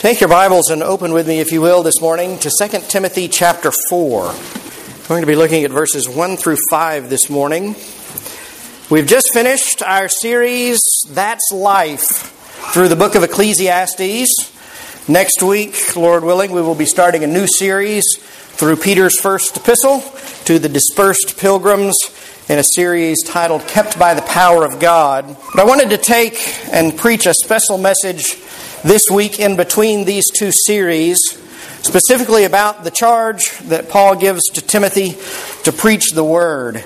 Take your Bibles and open with me, if you will, this morning to 2 Timothy chapter 4. We're going to be looking at verses 1 through 5 this morning. We've just finished our series, That's Life, through the book of Ecclesiastes. Next week, Lord willing, we will be starting a new series through Peter's first epistle to the dispersed pilgrims in a series titled Kept by the Power of God. But I wanted to take and preach a special message this week in between these two series, specifically about the charge that Paul gives to Timothy to preach the Word.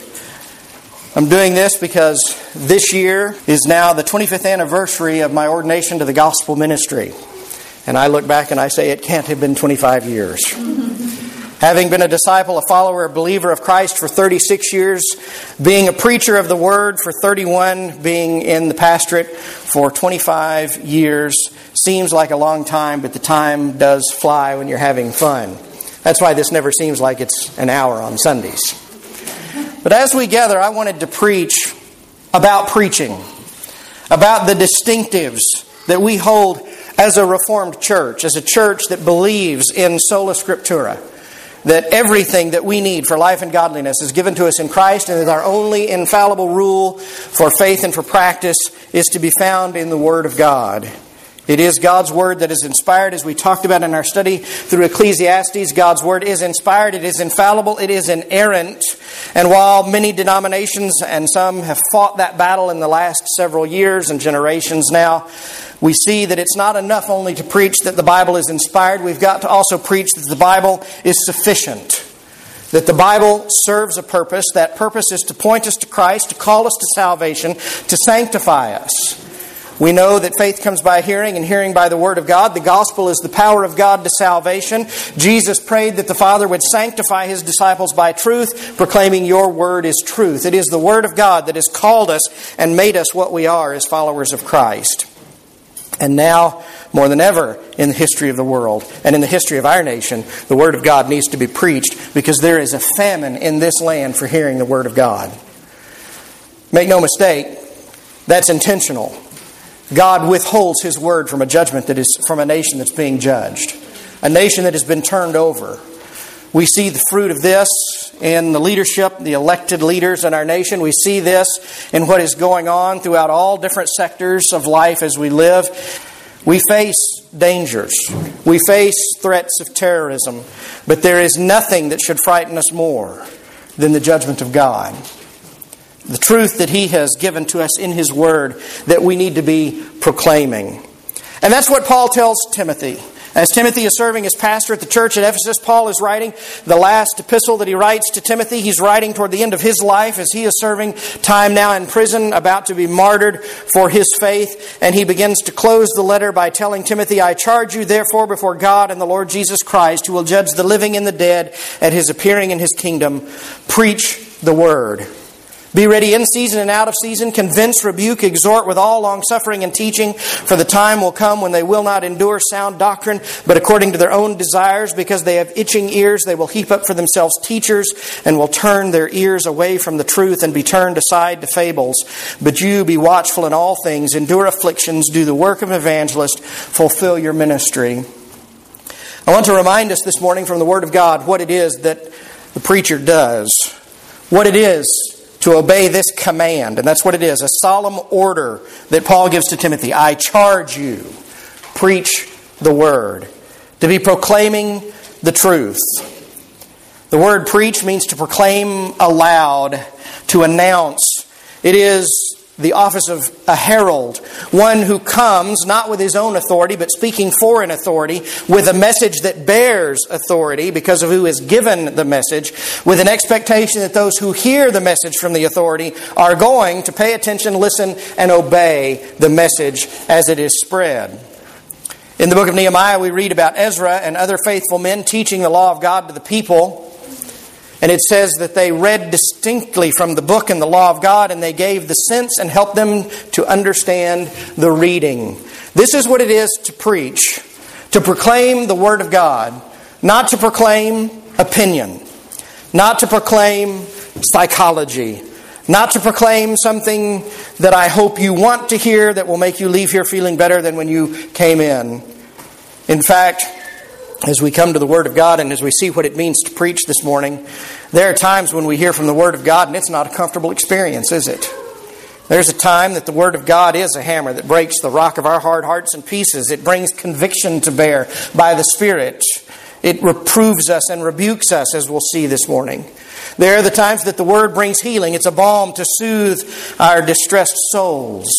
I'm doing this because this year is now the 25th anniversary of my ordination to the gospel ministry. And I look back and I say it can't have been 25 years. Having been a disciple, a follower, a believer of Christ for 36 years, being a preacher of the Word for 31, being in the pastorate for 25 years, seems like a long time, but the time does fly when you're having fun. That's why this never seems like it's an hour on Sundays. But as we gather, I wanted to preach about preaching, about the distinctives that we hold as a Reformed church, as a church that believes in sola scriptura, that everything that we need for life and godliness is given to us in Christ, and that our only infallible rule for faith and for practice is to be found in the Word of God. It is God's Word that is inspired, as we talked about in our study through Ecclesiastes. God's Word is inspired, it is infallible, it is inerrant. And while many denominations and some have fought that battle in the last several years and generations now, we see that it's not enough only to preach that the Bible is inspired. We've got to also preach that the Bible is sufficient. That the Bible serves a purpose. That purpose is to point us to Christ, to call us to salvation, to sanctify us. We know that faith comes by hearing, and hearing by the Word of God. The gospel is the power of God to salvation. Jesus prayed that the Father would sanctify His disciples by truth, proclaiming your Word is truth. It is the Word of God that has called us and made us what we are as followers of Christ. And now, more than ever in the history of the world and in the history of our nation, the Word of God needs to be preached because there is a famine in this land for hearing the Word of God. Make no mistake, that's intentional. God withholds His Word from a judgment that is from a nation that's being judged, a nation that has been turned over. We see the fruit of this in the leadership, the elected leaders in our nation. We see this in what is going on throughout all different sectors of life as we live. We face dangers. We face threats of terrorism. But there is nothing that should frighten us more than the judgment of God. The truth that He has given to us in His Word that we need to be proclaiming. And that's what Paul tells Timothy. As Timothy is serving as pastor at the church at Ephesus, Paul is writing the last epistle that he writes to Timothy. He's writing toward the end of his life as he is serving time now in prison, about to be martyred for his faith. And he begins to close the letter by telling Timothy, I charge you therefore before God and the Lord Jesus Christ, who will judge the living and the dead at His appearing in His kingdom. Preach the Word. Be ready in season and out of season. Convince, rebuke, exhort with all longsuffering and teaching. For the time will come when they will not endure sound doctrine, but according to their own desires, because they have itching ears, they will heap up for themselves teachers, and will turn their ears away from the truth and be turned aside to fables. But you be watchful in all things, endure afflictions, do the work of an evangelist, fulfill your ministry. I want to remind us this morning from the Word of God what it is that the preacher does. What it is to obey this command. And that's what it is, a solemn order that Paul gives to Timothy. I charge you, preach the Word. To be proclaiming the truth. The word preach means to proclaim aloud, to announce. It is the office of a herald, one who comes not with his own authority, but speaking for an authority, with a message that bears authority because of who is given the message, with an expectation that those who hear the message from the authority are going to pay attention, listen, and obey the message as it is spread. In the book of Nehemiah, we read about Ezra and other faithful men teaching the law of God to the people. And it says that they read distinctly from the book and the law of God, and they gave the sense and helped them to understand the reading. This is what it is to preach, to proclaim the Word of God, not to proclaim opinion, not to proclaim psychology, not to proclaim something that I hope you want to hear that will make you leave here feeling better than when you came in. In fact, as we come to the Word of God and as we see what it means to preach this morning, there are times when we hear from the Word of God and it's not a comfortable experience, is it? There's a time that the Word of God is a hammer that breaks the rock of our hard hearts in pieces. It brings conviction to bear by the Spirit. It reproves us and rebukes us, as we'll see this morning. There are the times that the Word brings healing. It's a balm to soothe our distressed souls.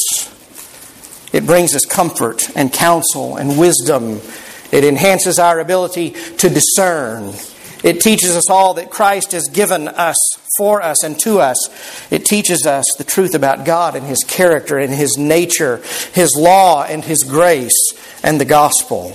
It brings us comfort and counsel and wisdom. It enhances our ability to discern. It teaches us all that Christ has given us, for us, and to us. It teaches us the truth about God and His character and His nature, His law and His grace, and the gospel.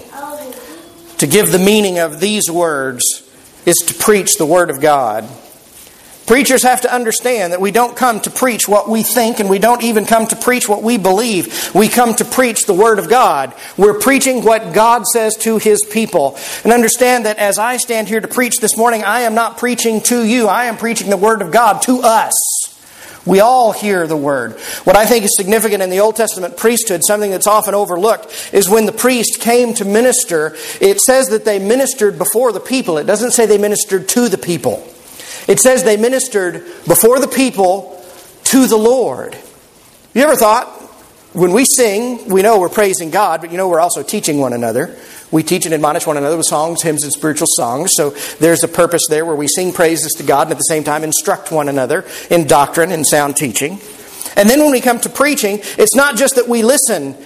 To give the meaning of these words is to preach the Word of God. Preachers have to understand that we don't come to preach what we think, and we don't even come to preach what we believe. We come to preach the Word of God. We're preaching what God says to His people. And understand that as I stand here to preach this morning, I am not preaching to you. I am preaching the Word of God to us. We all hear the Word. What I think is significant in the Old Testament priesthood, something that's often overlooked, is when the priest came to minister, it says that they ministered before the people. It doesn't say they ministered to the people. It says they ministered before the people to the Lord. You ever thought, when we sing, we know we're praising God, but we're also teaching one another. We teach and admonish one another with songs, hymns, and spiritual songs. So there's a purpose there where we sing praises to God and at the same time instruct one another in doctrine and sound teaching. And then when we come to preaching, it's not just that we listen.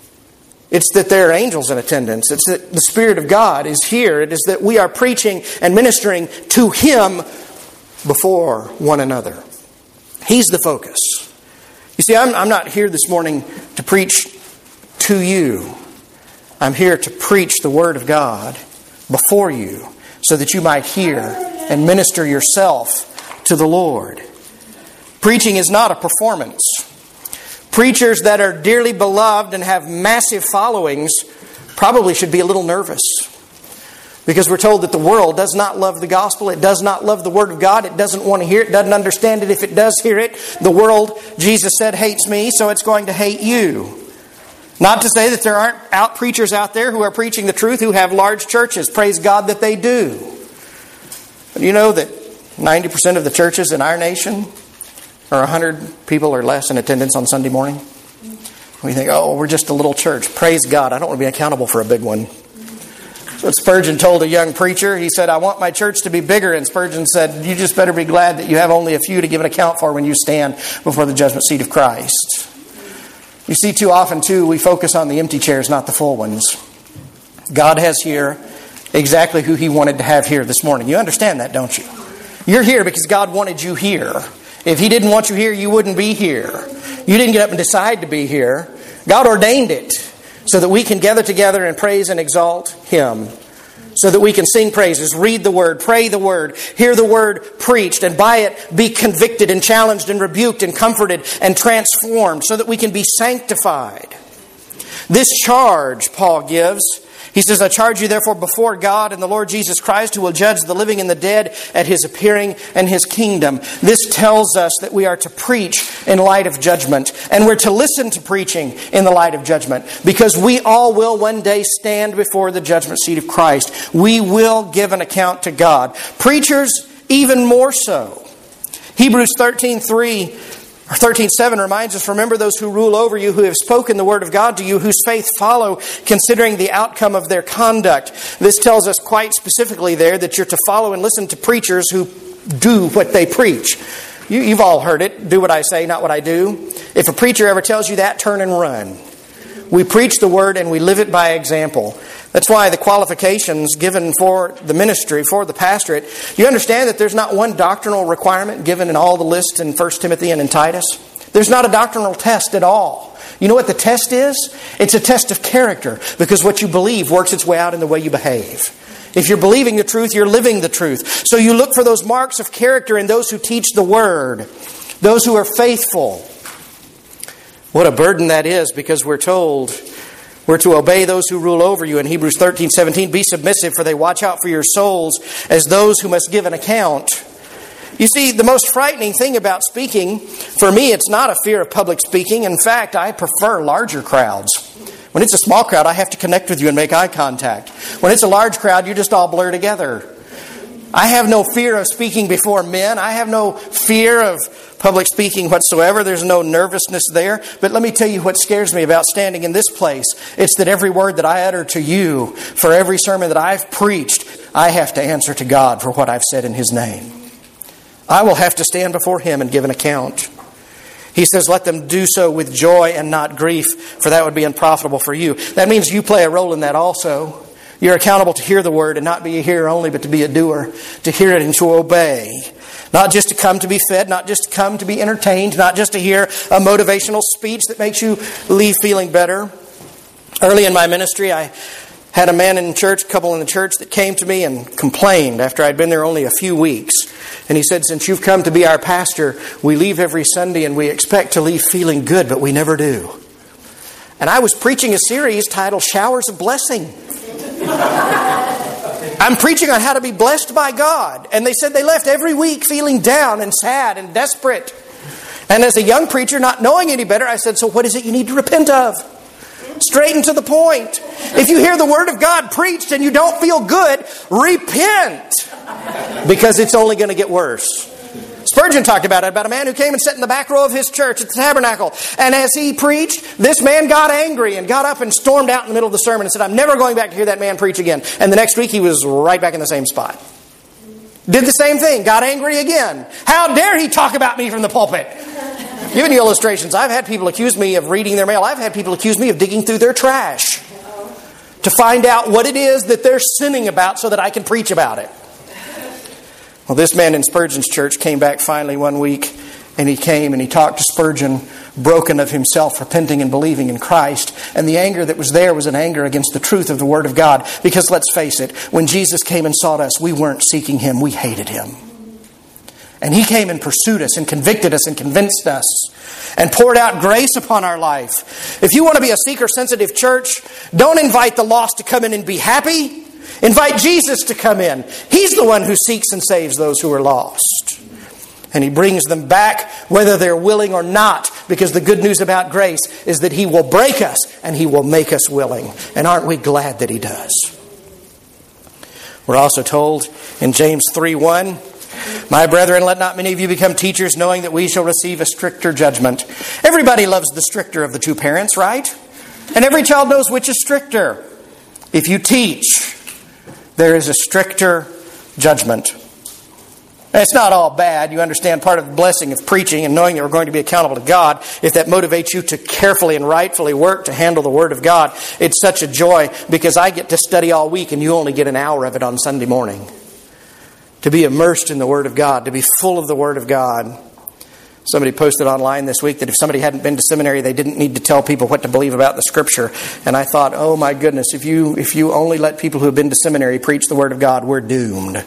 It's that there are angels in attendance. It's that the Spirit of God is here. It is that we are preaching and ministering to Him before one another. He's the focus. You see, I'm not here this morning to preach to you. I'm here to preach the Word of God before you so that you might hear and minister yourself to the Lord. Preaching is not a performance. Preachers that are dearly beloved and have massive followings probably should be a little nervous. Because we're told that the world does not love the gospel. It does not love the Word of God. It doesn't want to hear it. Doesn't understand it. If it does hear it, the world, Jesus said, hates me, so it's going to hate you. Not to say that there aren't preachers out there who are preaching the truth, who have large churches. Praise God that they do. But you know that 90% of the churches in our nation are 100 people or less in attendance on Sunday morning? We think, we're just a little church. Praise God. I don't want to be accountable for a big one. So Spurgeon told a young preacher, he said, I want my church to be bigger. And Spurgeon said, you just better be glad that you have only a few to give an account for when you stand before the judgment seat of Christ. You see, too often, too, we focus on the empty chairs, not the full ones. God has here exactly who He wanted to have here this morning. You understand that, don't you? You're here because God wanted you here. If He didn't want you here, you wouldn't be here. You didn't get up and decide to be here. God ordained it so that we can gather together and praise and exalt Him. So that we can sing praises, read the Word, pray the Word, hear the Word preached, and by it be convicted and challenged and rebuked and comforted and transformed, so that we can be sanctified. This charge Paul gives, he says, I charge you therefore before God and the Lord Jesus Christ, who will judge the living and the dead at His appearing and His kingdom. This tells us that we are to preach in light of judgment. And we're to listen to preaching in the light of judgment. Because we all will one day stand before the judgment seat of Christ. We will give an account to God. Preachers even more so. Hebrews 13:7 reminds us, remember those who rule over you, who have spoken the word of God to you, whose faith follow, considering the outcome of their conduct. This tells us quite specifically there that you're to follow and listen to preachers who do what they preach. You've all heard it. Do what I say, not what I do. If a preacher ever tells you that, turn and run. We preach the word and we live it by example. That's why the qualifications given for the ministry, for the pastorate, you understand that there's not one doctrinal requirement given in all the lists in 1 Timothy and in Titus. There's not a doctrinal test at all. You know what the test is? It's a test of character, because what you believe works its way out in the way you behave. If you're believing the truth, you're living the truth. So you look for those marks of character in those who teach the word, those who are faithful. What a burden that is, because we're told we're to obey those who rule over you. In Hebrews 13:17, be submissive, for they watch out for your souls as those who must give an account. You see, the most frightening thing about speaking, for me, it's not a fear of public speaking. In fact, I prefer larger crowds. When it's a small crowd, I have to connect with you and make eye contact. When it's a large crowd, you just all blur together. I have no fear of speaking before men. I have no fear of public speaking whatsoever. There's no nervousness there. But let me tell you what scares me about standing in this place. It's that every word that I utter to you, for every sermon that I've preached, I have to answer to God for what I've said in His name. I will have to stand before Him and give an account. He says, let them do so with joy and not grief, for that would be unprofitable for you. That means you play a role in that also. You're accountable to hear the word and not be a hearer only, but to be a doer, to hear it and to obey. Not just to come to be fed, not just to come to be entertained, not just to hear a motivational speech that makes you leave feeling better. Early in my ministry, I had a man in church, a couple in the church, that came to me and complained after I'd been there only a few weeks. And he said, since you've come to be our pastor, we leave every Sunday and we expect to leave feeling good, but we never do. And I was preaching a series titled Showers of Blessing. I'm preaching on how to be blessed by God. And they said they left every week feeling down and sad and desperate. And as a young preacher, not knowing any better, I said, so what is it you need to repent of? Straight and to the point. If you hear the Word of God preached and you don't feel good, repent. Because it's only going to get worse. Spurgeon talked about it, about a man who came and sat in the back row of his church at the tabernacle. And as he preached, this man got angry and got up and stormed out in the middle of the sermon and said, I'm never going back to hear that man preach again. And the next week he was right back in the same spot. Did the same thing, got angry again. How dare he talk about me from the pulpit? Giving you illustrations. I've had people accuse me of reading their mail. I've had people accuse me of digging through their trash to find out what it is that they're sinning about so that I can preach about it. Well, this man in Spurgeon's church came back finally one week, and he came and he talked to Spurgeon, broken of himself, repenting and believing in Christ. And the anger that was there was an anger against the truth of the Word of God. Because let's face it, when Jesus came and sought us, we weren't seeking Him, we hated Him. And He came and pursued us and convicted us and convinced us and poured out grace upon our life. If you want to be a seeker-sensitive church, don't invite the lost to come in and be happy. Invite Jesus to come in. He's the one who seeks and saves those who are lost. And He brings them back whether they're willing or not, because the good news about grace is that He will break us and He will make us willing. And aren't we glad that He does? We're also told in James 3:1, my brethren, let not many of you become teachers, knowing that we shall receive a stricter judgment. Everybody loves the stricter of the two parents, right? And every child knows which is stricter. If you teach, there is a stricter judgment. And it's not all bad. You understand part of the blessing of preaching and knowing that we're going to be accountable to God. If that motivates you to carefully and rightfully work to handle the Word of God, it's such a joy because I get to study all week and you only get an hour of it on Sunday morning. To be immersed in the Word of God, to be full of the Word of God. Somebody posted online this week that if somebody hadn't been to seminary, they didn't need to tell people what to believe about the Scripture. And I thought, oh my goodness, if you only let people who have been to seminary preach the Word of God, we're doomed.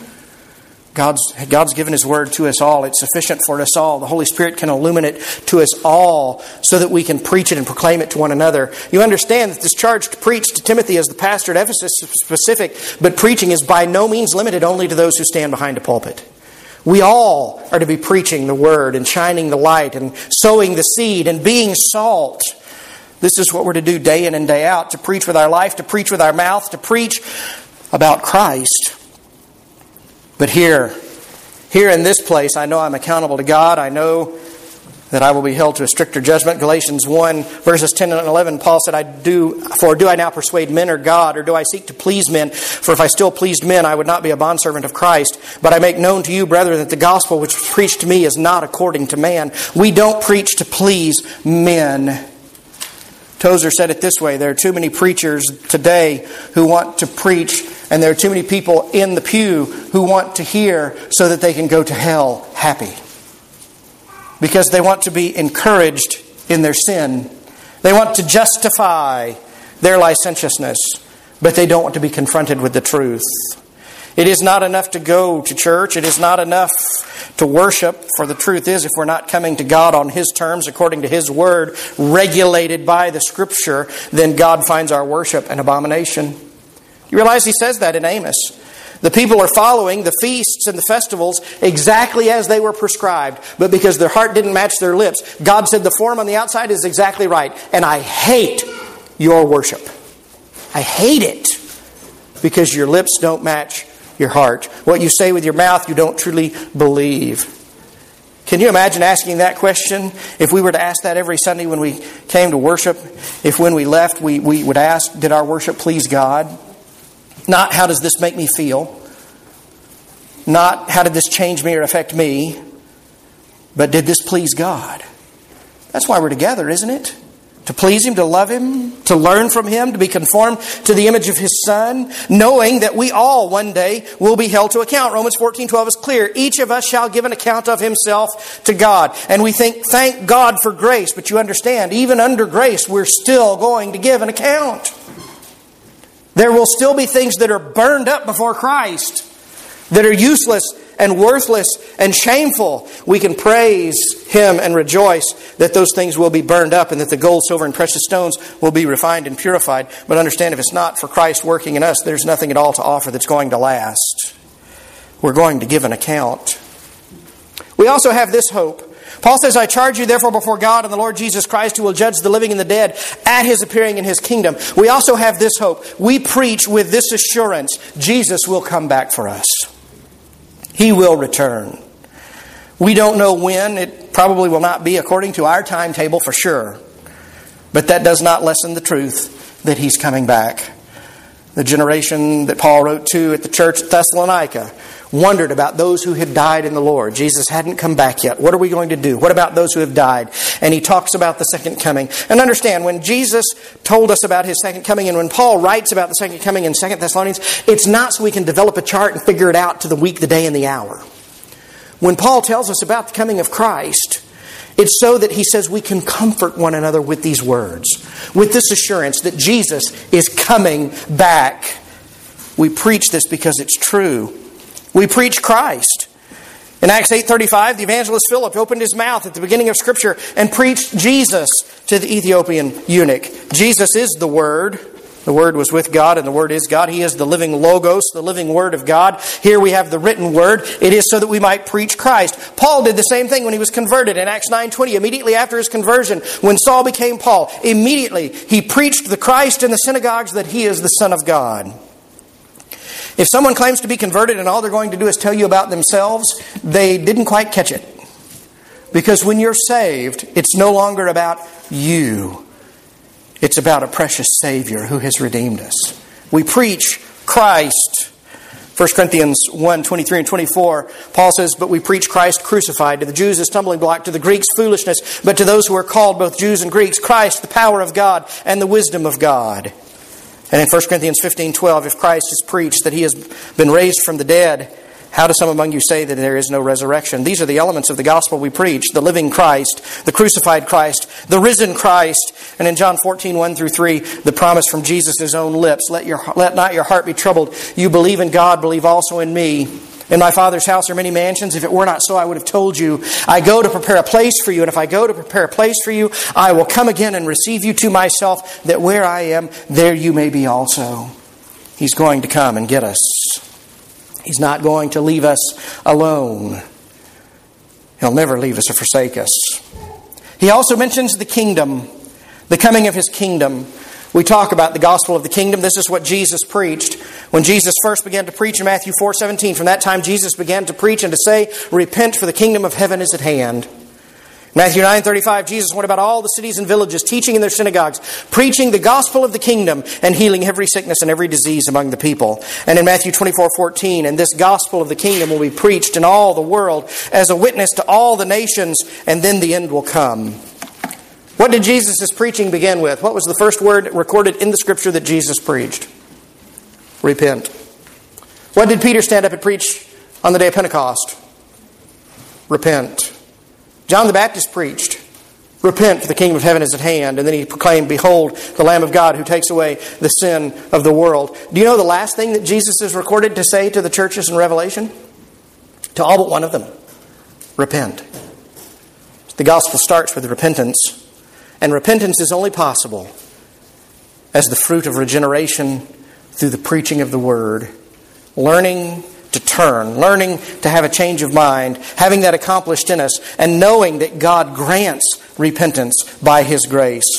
God's given His Word to us all. It's sufficient for us all. The Holy Spirit can illuminate to us all so that we can preach it and proclaim it to one another. You understand that this charge to preach to Timothy as the pastor at Ephesus is specific, but preaching is by no means limited only to those who stand behind a pulpit. We all are to be preaching the Word and shining the light and sowing the seed and being salt. This is what we're to do day in and day out, to preach with our life, to preach with our mouth, to preach about Christ. But here in this place, I know I'm accountable to God. I know that I will be held to a stricter judgment. Galatians 1, verses 10 and 11, Paul said, do I now persuade men or God, or do I seek to please men? For if I still pleased men, I would not be a bondservant of Christ. But I make known to you, brethren, that the gospel which was preached to me is not according to man. We don't preach to please men. Tozer said it this way, there are too many preachers today who want to preach, and there are too many people in the pew who want to hear so that they can go to hell happy. Because they want to be encouraged in their sin. They want to justify their licentiousness, but they don't want to be confronted with the truth. It is not enough to go to church. It is not enough to worship. For the truth is, if we're not coming to God on His terms, according to His Word, regulated by the Scripture, then God finds our worship an abomination. You realize He says that in Amos. The people are following the feasts and the festivals exactly as they were prescribed. But because their heart didn't match their lips, God said the form on the outside is exactly right. And I hate your worship. I hate it because your lips don't match your heart. What you say with your mouth, you don't truly believe. Can you imagine asking that question? If we were to ask that every Sunday when we came to worship, if when we left we would ask, did our worship please God? Not, how does this make me feel? Not, how did this change me or affect me? But did this please God? That's why we're together, isn't it? To please Him, to love Him, to learn from Him, to be conformed to the image of His Son, knowing that we all one day will be held to account. Romans 14:12 is clear. Each of us shall give an account of himself to God. And we think, thank God for grace. But you understand, even under grace, we're still going to give an account. There will still be things that are burned up before Christ, that are useless and worthless and shameful. We can praise Him and rejoice that those things will be burned up and that the gold, silver, and precious stones will be refined and purified. But understand, if it's not for Christ working in us, there's nothing at all to offer that's going to last. We're going to give an account. We also have this hope. Paul says, I charge you therefore before God and the Lord Jesus Christ, who will judge the living and the dead at His appearing in His kingdom. We also have this hope. We preach with this assurance, Jesus will come back for us. He will return. We don't know when. It probably will not be according to our timetable for sure. But that does not lessen the truth that He's coming back. The generation that Paul wrote to at the church at Thessalonica wondered about those who had died in the Lord. Jesus hadn't come back yet. What are we going to do? What about those who have died? And he talks about the second coming. And understand, when Jesus told us about His second coming, and when Paul writes about the second coming in 2 Thessalonians, it's not so we can develop a chart and figure it out to the week, the day, and the hour. When Paul tells us about the coming of Christ, it's so that he says we can comfort one another with these words, with this assurance that Jesus is coming back. We preach this because it's true. We preach Christ. In Acts 8:35, the evangelist Philip opened his mouth at the beginning of Scripture and preached Jesus to the Ethiopian eunuch. Jesus is the Word. The Word was with God and the Word is God. He is the living Logos, the living Word of God. Here we have the written Word. It is so that we might preach Christ. Paul did the same thing when he was converted in Acts 9:20. Immediately after his conversion, when Saul became Paul, immediately he preached the Christ in the synagogues that He is the Son of God. If someone claims to be converted and all they're going to do is tell you about themselves, they didn't quite catch it. Because when you're saved, it's no longer about you. It's about a precious Savior who has redeemed us. We preach Christ. 1 Corinthians 1:23 and 24, Paul says, but we preach Christ crucified. To the Jews a stumbling block, to the Greeks foolishness, but to those who are called, both Jews and Greeks, Christ, the power of God and the wisdom of God. And in 1 Corinthians 15:12, if Christ is preached that He has been raised from the dead, how do some among you say that there is no resurrection? These are the elements of the gospel we preach: the living Christ, the crucified Christ, the risen Christ. And in John 14:1-3, the promise from Jesus' own lips, let not your heart be troubled. You believe in God, believe also in me. In my Father's house are many mansions. If it were not so, I would have told you. I go to prepare a place for you. And if I go to prepare a place for you, I will come again and receive you to myself, that where I am, there you may be also. He's going to come and get us. He's not going to leave us alone. He'll never leave us or forsake us. He also mentions the kingdom, the coming of His kingdom. We talk about the gospel of the kingdom. This is what Jesus preached. When Jesus first began to preach in Matthew 4:17, from that time Jesus began to preach and to say, repent, for the kingdom of heaven is at hand. Matthew 9:35, Jesus went about all the cities and villages, teaching in their synagogues, preaching the gospel of the kingdom, and healing every sickness and every disease among the people. And in Matthew 24:14, and this gospel of the kingdom will be preached in all the world as a witness to all the nations, and then the end will come. What did Jesus' preaching begin with? What was the first word recorded in the Scripture that Jesus preached? Repent. What did Peter stand up and preach on the day of Pentecost? Repent. John the Baptist preached, repent, for the kingdom of heaven is at hand. And then he proclaimed, behold, the Lamb of God who takes away the sin of the world. Do you know the last thing that Jesus is recorded to say to the churches in Revelation? To all but one of them. Repent. The gospel starts with repentance. And repentance is only possible as the fruit of regeneration through the preaching of the Word. Learning to turn, learning to have a change of mind, having that accomplished in us, and knowing that God grants repentance by His grace.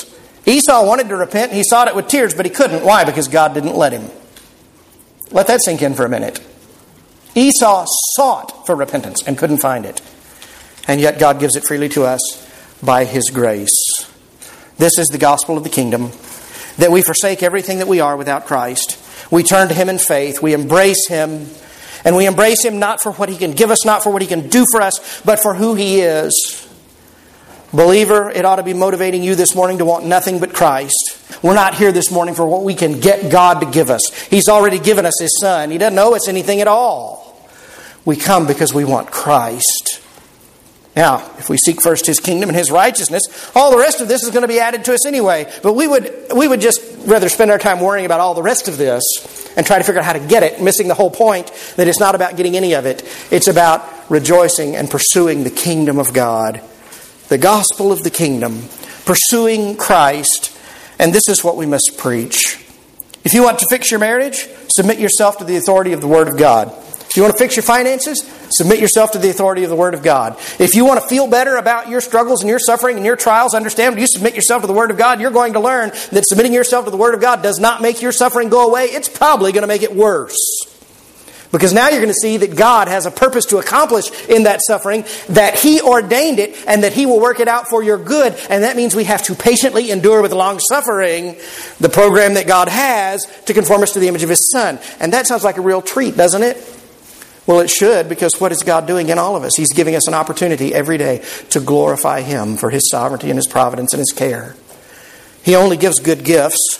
Esau wanted to repent. He sought it with tears, but he couldn't. Why? Because God didn't let him. Let that sink in for a minute. Esau sought for repentance and couldn't find it. And yet God gives it freely to us by His grace. This is the gospel of the kingdom, that we forsake everything that we are without Christ. We turn to Him in faith. We embrace Him. And we embrace Him not for what He can give us, not for what He can do for us, but for who He is. Believer, it ought to be motivating you this morning to want nothing but Christ. We're not here this morning for what we can get God to give us. He's already given us His Son. He doesn't owe us anything at all. We come because we want Christ. Now, if we seek first His kingdom and His righteousness, all the rest of this is going to be added to us anyway. But we would just rather spend our time worrying about all the rest of this and try to figure out how to get it, missing the whole point that it's not about getting any of it. It's about rejoicing and pursuing the kingdom of God. The gospel of the kingdom. Pursuing Christ. And this is what we must preach. If you want to fix your marriage, submit yourself to the authority of the Word of God. If you want to fix your finances, submit yourself to the authority of the Word of God. If you want to feel better about your struggles and your suffering and your trials, understand when you submit yourself to the Word of God, you're going to learn that submitting yourself to the Word of God does not make your suffering go away. It's probably going to make it worse. Because now you're going to see that God has a purpose to accomplish in that suffering, that He ordained it, and that He will work it out for your good. And that means we have to patiently endure with long suffering the program that God has to conform us to the image of His Son. And that sounds like a real treat, doesn't it? Well, it should, because what is God doing in all of us? He's giving us an opportunity every day to glorify Him for His sovereignty and His providence and His care. He only gives good gifts.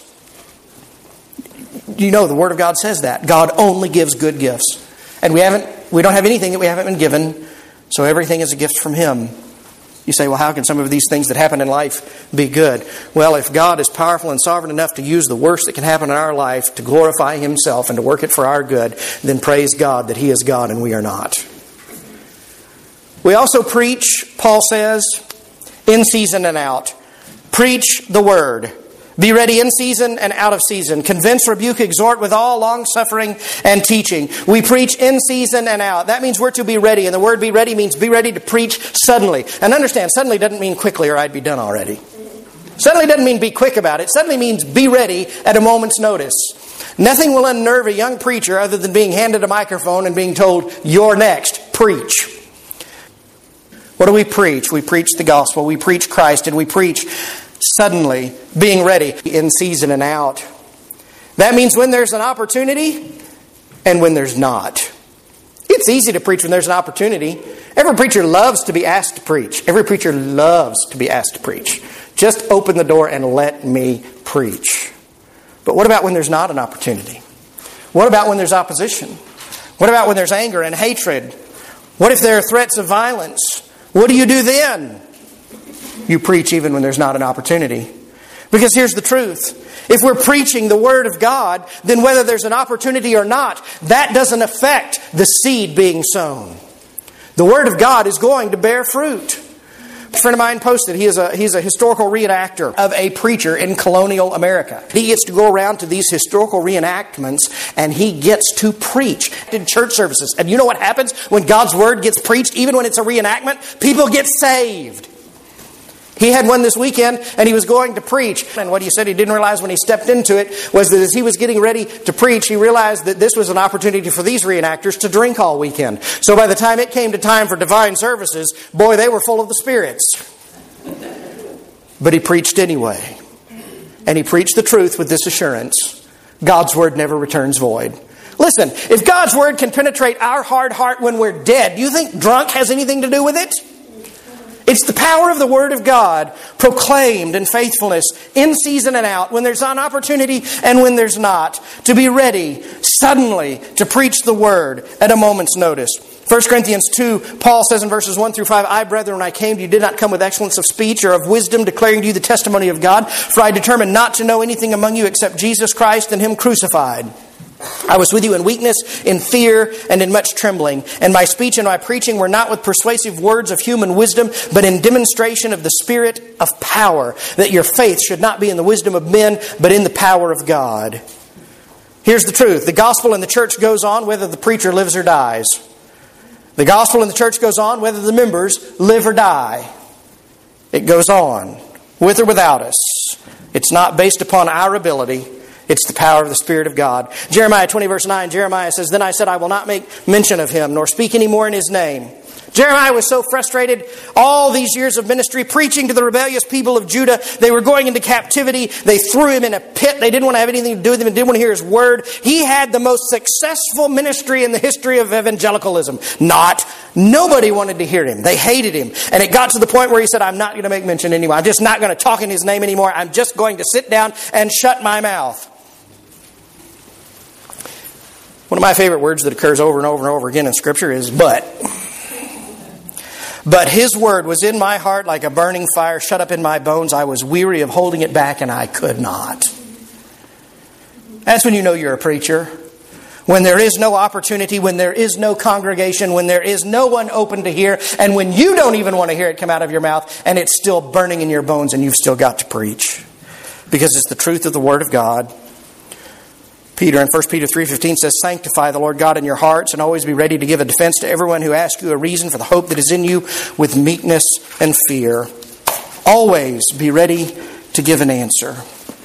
You know, the Word of God says that. God only gives good gifts. And we don't have anything that we haven't been given, so everything is a gift from Him. You say, well, how can some of these things that happen in life be good? Well, if God is powerful and sovereign enough to use the worst that can happen in our life to glorify Himself and to work it for our good, then praise God that He is God and we are not. We also preach, Paul says, in season and out. Preach the Word. Be ready in season and out of season. Convince, rebuke, exhort with all long-suffering and teaching. We preach in season and out. That means we're to be ready. And the word be ready means be ready to preach suddenly. And understand, suddenly doesn't mean quickly or I'd be done already. Suddenly doesn't mean be quick about it. Suddenly means be ready at a moment's notice. Nothing will unnerve a young preacher other than being handed a microphone and being told, you're next, preach. What do we preach? We preach the gospel. We preach Christ, and we preach suddenly, being ready in season and out. That means when there's an opportunity and when there's not. It's easy to preach when there's an opportunity. Every preacher loves to be asked to preach. Every preacher loves to be asked to preach. Just open the door and let me preach. But what about when there's not an opportunity? What about when there's opposition? What about when there's anger and hatred? What if there are threats of violence? What do you do then? You preach even when there's not an opportunity. Because here's the truth. If we're preaching the Word of God, then whether there's an opportunity or not, that doesn't affect the seed being sown. The Word of God is going to bear fruit. A friend of mine posted, he's a historical reenactor of a preacher in colonial America. He gets to go around to these historical reenactments and he gets to preach in church services. And you know what happens when God's Word gets preached, even when it's a reenactment? People get saved. He had one this weekend and he was going to preach. And what he said he didn't realize when he stepped into it was that as he was getting ready to preach, he realized that this was an opportunity for these reenactors to drink all weekend. So by the time it came to time for divine services, boy, they were full of the spirits. But he preached anyway. And he preached the truth with this assurance. God's Word never returns void. Listen, if God's Word can penetrate our hard heart when we're dead, do you think drunk has anything to do with it? It's the power of the Word of God proclaimed in faithfulness in season and out, when there's an opportunity and when there's not, to be ready suddenly to preach the Word at a moment's notice. 1 Corinthians 2, Paul says in verses 1 through 5, I, brethren, when I came to you, did not come with excellence of speech or of wisdom, declaring to you the testimony of God, for I determined not to know anything among you except Jesus Christ and Him crucified. I was with you in weakness, in fear, and in much trembling. And my speech and my preaching were not with persuasive words of human wisdom, but in demonstration of the Spirit of power, that your faith should not be in the wisdom of men, but in the power of God. Here's the truth. The gospel in the church goes on whether the preacher lives or dies. The gospel in the church goes on whether the members live or die. It goes on. with or without us. It's not based upon our ability. It's the power of the Spirit of God. Jeremiah 20 verse 9, Jeremiah says, "Then I said, I will not make mention of him, nor speak any more in his name." Jeremiah was so frustrated all these years of ministry, preaching to the rebellious people of Judah. They were going into captivity. They threw him in a pit. They didn't want to have anything to do with him and didn't want to hear his word. He had the most successful ministry in the history of evangelicalism. Nobody wanted to hear him. They hated him. And it got to the point where he said, "I'm not going to make mention anymore. I'm just not going to talk in his name anymore. I'm just going to sit down and shut my mouth." One of my favorite words that occurs over and over and over again in Scripture is "but." "But his word was in my heart like a burning fire shut up in my bones. I was weary of holding it back and I could not." That's when you know you're a preacher. When there is no opportunity, when there is no congregation, when there is no one open to hear, and when you don't even want to hear it come out of your mouth, and it's still burning in your bones and you've still got to preach. Because it's the truth of the Word of God. Peter in 1 Peter 3:15 says, "Sanctify the Lord God in your hearts and always be ready to give a defense to everyone who asks you a reason for the hope that is in you with meekness and fear." Always be ready to give an answer.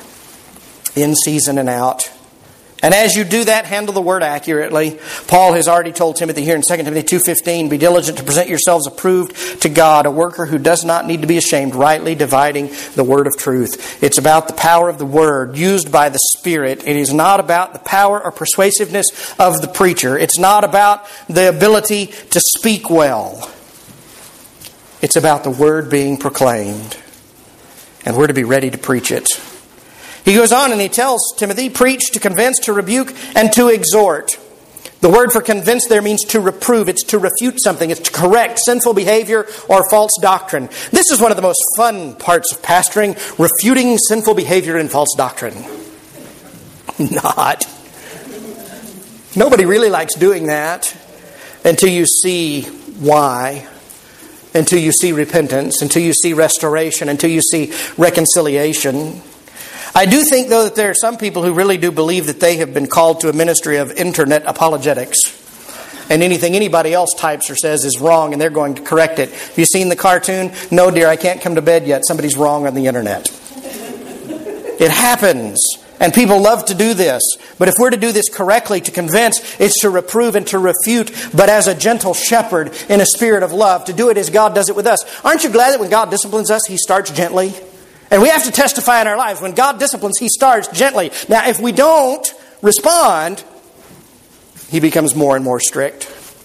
In season and out. And as you do that, handle the word accurately. Paul has already told Timothy here in 2 Timothy 2:15, "Be diligent to present yourselves approved to God, a worker who does not need to be ashamed, rightly dividing the word of truth." It's about the power of the word used by the Spirit. It is not about the power or persuasiveness of the preacher. It's not about the ability to speak well. It's about the word being proclaimed. And we're to be ready to preach it. He goes on and he tells Timothy, "Preach, to convince, to rebuke, and to exhort." The word for convince there means to reprove. It's to refute something. It's to correct sinful behavior or false doctrine. This is one of the most fun parts of pastoring, refuting sinful behavior and false doctrine. Not. Nobody really likes doing that until you see why. Until you see repentance. Until you see restoration. Until you see reconciliation. I do think, though, that there are some people who really do believe that they have been called to a ministry of internet apologetics. And anything anybody else types or says is wrong, and they're going to correct it. Have you seen the cartoon? "No, dear, I can't come to bed yet. Somebody's wrong on the internet." It happens. And people love to do this. But if we're to do this correctly, to convince, it's to reprove and to refute, but as a gentle shepherd in a spirit of love, to do it as God does it with us. Aren't you glad that when God disciplines us, He starts gently? And we have to testify in our lives. When God disciplines, He starts gently. Now, if we don't respond, He becomes more and more strict.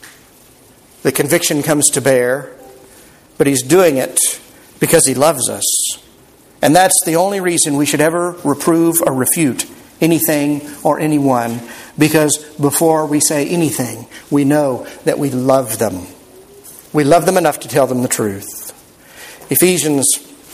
The conviction comes to bear. But He's doing it because He loves us. And that's the only reason we should ever reprove or refute anything or anyone. Because before we say anything, we know that we love them. We love them enough to tell them the truth. Ephesians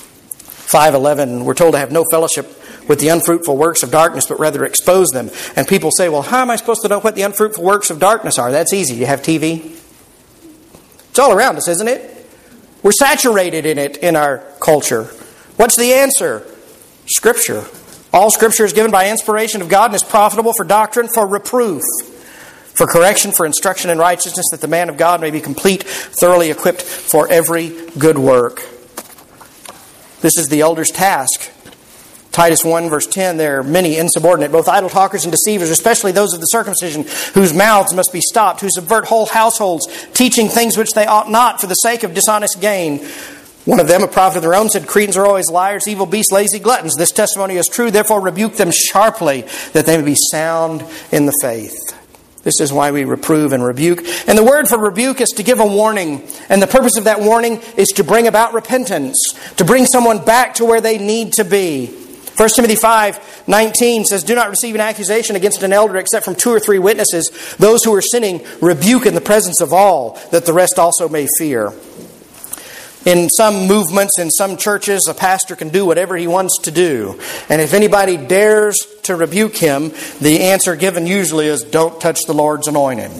5:11, we're told to have no fellowship with the unfruitful works of darkness, but rather expose them. And people say, "Well, how am I supposed to know what the unfruitful works of darkness are?" That's easy. You have TV. It's all around us, isn't it? We're saturated in it in our culture. What's the answer? Scripture. All Scripture is given by inspiration of God and is profitable for doctrine, for reproof, for correction, for instruction in righteousness, that the man of God may be complete, thoroughly equipped for every good work. This is the elder's task. Titus 1 verse 10, there are many insubordinate, both idle talkers and deceivers, especially those of the circumcision, whose mouths must be stopped, who subvert whole households, teaching things which they ought not for the sake of dishonest gain. One of them, a prophet of their own, said, "Cretans are always liars, evil beasts, lazy gluttons. This testimony is true, therefore rebuke them sharply, that they may be sound in the faith." This is why we reprove and rebuke. And the word for rebuke is to give a warning. And the purpose of that warning is to bring about repentance, to bring someone back to where they need to be. 1 Timothy 5:19 says, "Do not receive an accusation against an elder except from 2 or 3 witnesses. Those who are sinning rebuke in the presence of all, that the rest also may fear." In some movements, in some churches, a pastor can do whatever he wants to do. And if anybody dares to rebuke him, the answer given usually is, "Don't touch the Lord's anointed."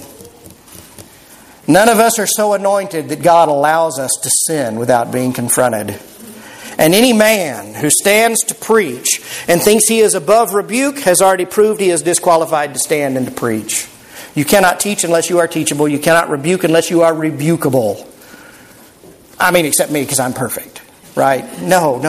None of us are so anointed that God allows us to sin without being confronted. And any man who stands to preach and thinks he is above rebuke has already proved he is disqualified to stand and to preach. You cannot teach unless you are teachable. You cannot rebuke unless you are rebukable. I mean, except me, because I'm perfect, Right? No.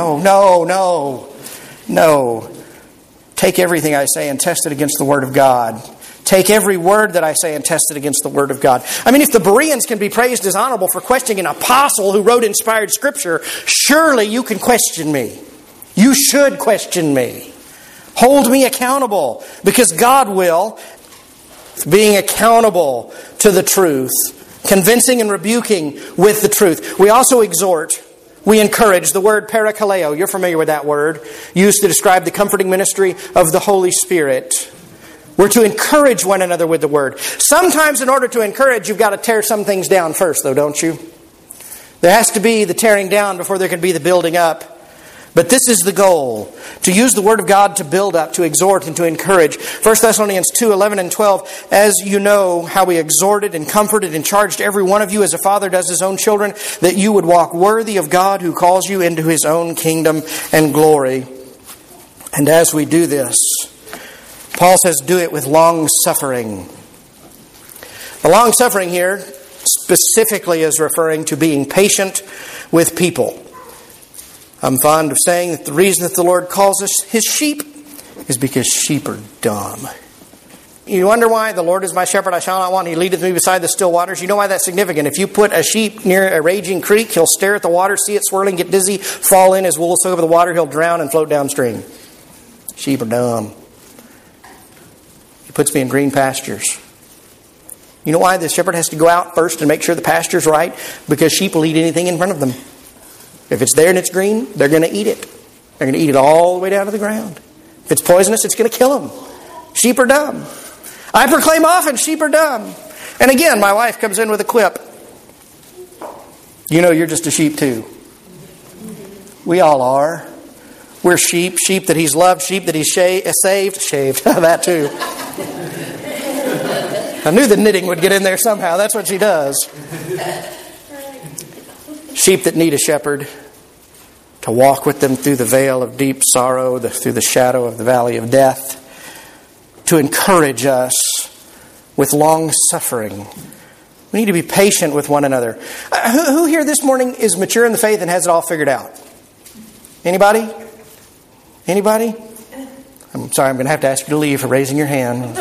Take everything I say and test it against the Word of God. Take every word that I say and test it against the Word of God. I mean, if the Bereans can be praised as honorable for questioning an apostle who wrote inspired Scripture, surely you can question me. You should question me. Hold me accountable, because God will, being accountable to the truth, convincing and rebuking with the truth. We also exhort, we encourage. The word parakaleo, you're familiar with that word, used to describe the comforting ministry of the Holy Spirit. We're to encourage one another with the Word. Sometimes in order to encourage, you've got to tear some things down first, though, don't you? There has to be the tearing down before there can be the building up. But this is the goal, to use the Word of God to build up, to exhort, and to encourage. 1 Thessalonians 2, 11 and 12, as you know how we exhorted and comforted and charged every one of you as a father does his own children, that you would walk worthy of God who calls you into His own kingdom and glory. And as we do this, Paul says, do it with long suffering. The long suffering here specifically is referring to being patient with people. I'm fond of saying that the reason that the Lord calls us His sheep is because sheep are dumb. You wonder why? The Lord is my shepherd, I shall not want. He leadeth me beside the still waters. You know why that's significant. If you put a sheep near a raging creek, he'll stare at the water, see it swirling, get dizzy, fall in, his wool will soak over the water, he'll drown and float downstream. Sheep are dumb. He puts me in green pastures. You know why the shepherd has to go out first and make sure the pasture's right? Because sheep will eat anything in front of them. If it's there and it's green, they're going to eat it. They're going to eat it all the way down to the ground. If it's poisonous, it's going to kill them. Sheep are dumb. I proclaim often, sheep are dumb. And again, my wife comes in with a quip. You know you're just a sheep too. We all are. We're sheep. Sheep that He's loved. Sheep that He's saved. Shaved. That too. I knew the knitting would get in there somehow. That's what she does. Sheep that need a shepherd to walk with them through the vale of deep sorrow, through the shadow of the valley of death, to encourage us with long suffering. We need to be patient with one another. Who here this morning is mature in the faith and has it all figured out? Anybody? Anybody? I'm sorry, I'm going to have to ask you to leave for raising your hand.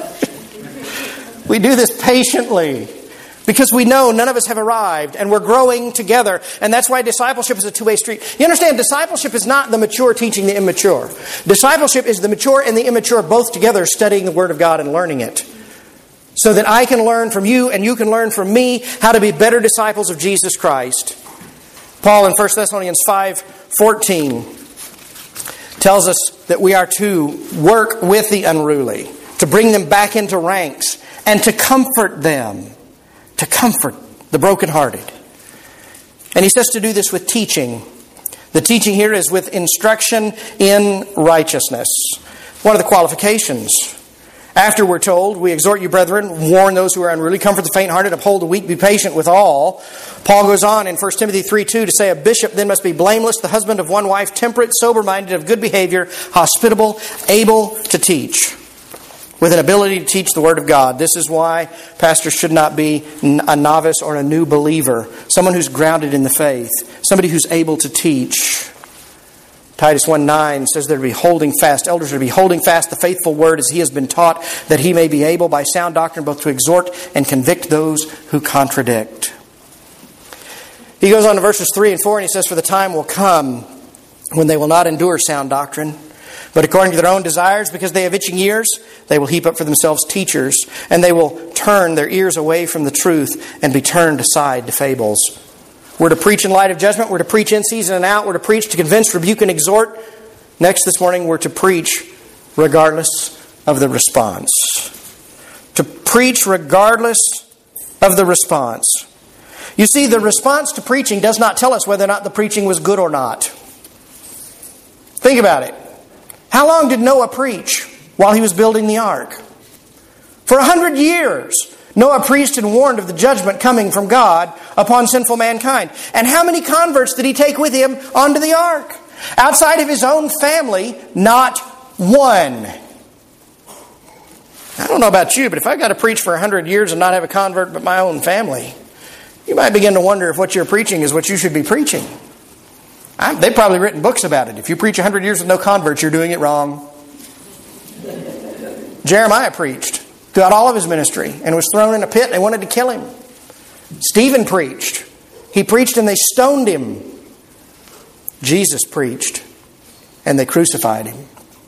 We do this patiently because we know none of us have arrived and we're growing together. And that's why discipleship is a two-way street. You understand, discipleship is not the mature teaching the immature. Discipleship is the mature and the immature both together studying the Word of God and learning it. So that I can learn from you and you can learn from me how to be better disciples of Jesus Christ. Paul in 1 Thessalonians 5:14 tells us that we are to work with the unruly, to bring them back into ranks, and to comfort them. To comfort the brokenhearted. And he says to do this with teaching. The teaching here is with instruction in righteousness. One of the qualifications. After we're told, we exhort you, brethren, warn those who are unruly, comfort the faint-hearted, uphold the weak, be patient with all. Paul goes on in 1 Timothy 3:2 to say, a bishop then must be blameless, the husband of one wife, temperate, sober-minded, of good behavior, hospitable, able to teach, with an ability to teach the Word of God. This is why pastors should not be a novice or a new believer. Someone who's grounded in the faith. Somebody who's able to teach. Titus 1:9 says they're to be holding fast. Elders are to be holding fast the faithful word as he has been taught, that he may be able by sound doctrine both to exhort and convict those who contradict. He goes on to verses 3 and 4 and he says, for the time will come when they will not endure sound doctrine, but according to their own desires, because they have itching ears, they will heap up for themselves teachers, and they will turn their ears away from the truth and be turned aside to fables. We're to preach in light of judgment. We're to preach in season and out. We're to preach to convince, rebuke, and exhort. Next this morning, we're to preach regardless of the response. To preach regardless of the response. You see, the response to preaching does not tell us whether or not the preaching was good or not. Think about it. How long did Noah preach while he was building the ark? For 100 years. Noah preached and warned of the judgment coming from God upon sinful mankind. And how many converts did he take with him onto the ark? Outside of his own family, not one. I don't know about you, but if I've got to preach for 100 years and not have a convert but my own family, you might begin to wonder if what you're preaching is what you should be preaching. They've probably written books about it. If you preach 100 years with no converts, you're doing it wrong. Jeremiah preached throughout all of his ministry and was thrown in a pit. They wanted to kill him. Stephen preached. He preached and they stoned him. Jesus preached and they crucified him.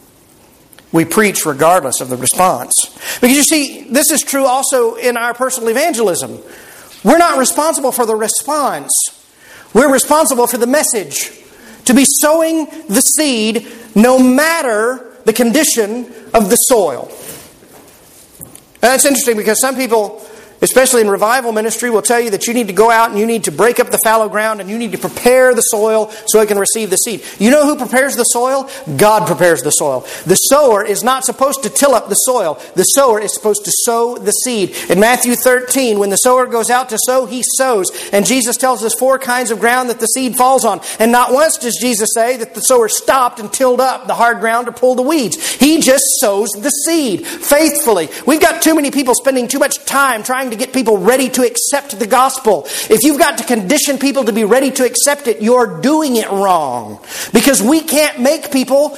We preach regardless of the response. Because you see, this is true also in our personal evangelism. We're not responsible for the response. We're responsible for the message. To be sowing the seed no matter the condition of the soil. And that's interesting because some people, especially in revival ministry, will tell you that you need to go out and you need to break up the fallow ground and you need to prepare the soil so it can receive the seed. You know who prepares the soil? God prepares the soil. The sower is not supposed to till up the soil. The sower is supposed to sow the seed. In Matthew 13, when the sower goes out to sow, he sows. And Jesus tells us 4 kinds of ground that the seed falls on. And not once does Jesus say that the sower stopped and tilled up the hard ground or pulled the weeds. He just sows the seed faithfully. We've got too many people spending too much time trying to get people ready to accept the gospel. If you've got to condition people to be ready to accept it, you're doing it wrong. Because we can't make people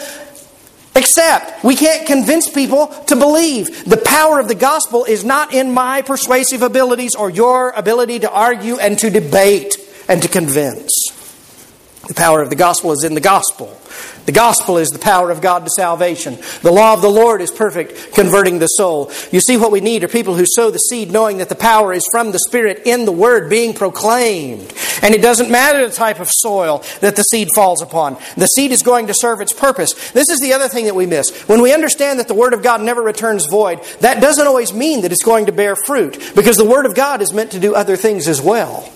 accept. We can't convince people to believe. The power of the gospel is not in my persuasive abilities or your ability to argue and to debate and to convince. The power of the gospel is in the gospel. The gospel is the power of God to salvation. The law of the Lord is perfect, converting the soul. You see, what we need are people who sow the seed knowing that the power is from the Spirit in the Word being proclaimed. And it doesn't matter the type of soil that the seed falls upon. The seed is going to serve its purpose. This is the other thing that we miss. When we understand that the Word of God never returns void, that doesn't always mean that it's going to bear fruit. Because the Word of God is meant to do other things as well.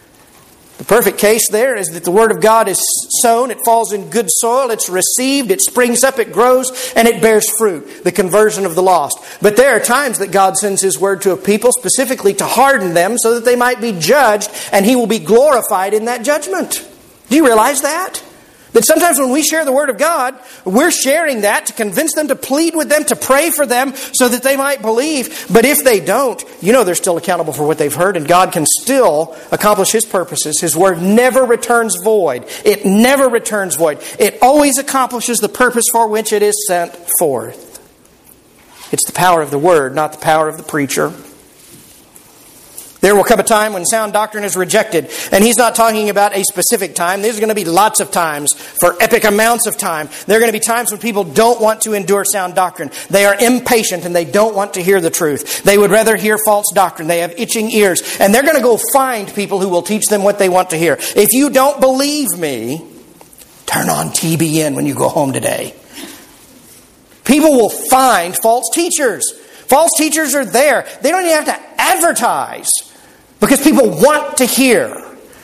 The perfect case there is that the Word of God is sown, it falls in good soil, it's received, it springs up, it grows, and it bears fruit, the conversion of the lost. But there are times that God sends His Word to a people specifically to harden them so that they might be judged, and He will be glorified in that judgment. Do you realize that? That sometimes when we share the Word of God, we're sharing that to convince them, to plead with them, to pray for them so that they might believe. But if they don't, you know they're still accountable for what they've heard, and God can still accomplish His purposes. His Word never returns void. It never returns void. It always accomplishes the purpose for which it is sent forth. It's the power of the Word, not the power of the preacher. There will come a time when sound doctrine is rejected. And he's not talking about a specific time. There's going to be lots of times, for epic amounts of time. There are going to be times when people don't want to endure sound doctrine. They are impatient and they don't want to hear the truth. They would rather hear false doctrine. They have itching ears. And they're going to go find people who will teach them what they want to hear. If you don't believe me, turn on TBN when you go home today. People will find false teachers. False teachers are there. They don't even have to advertise because people want to hear.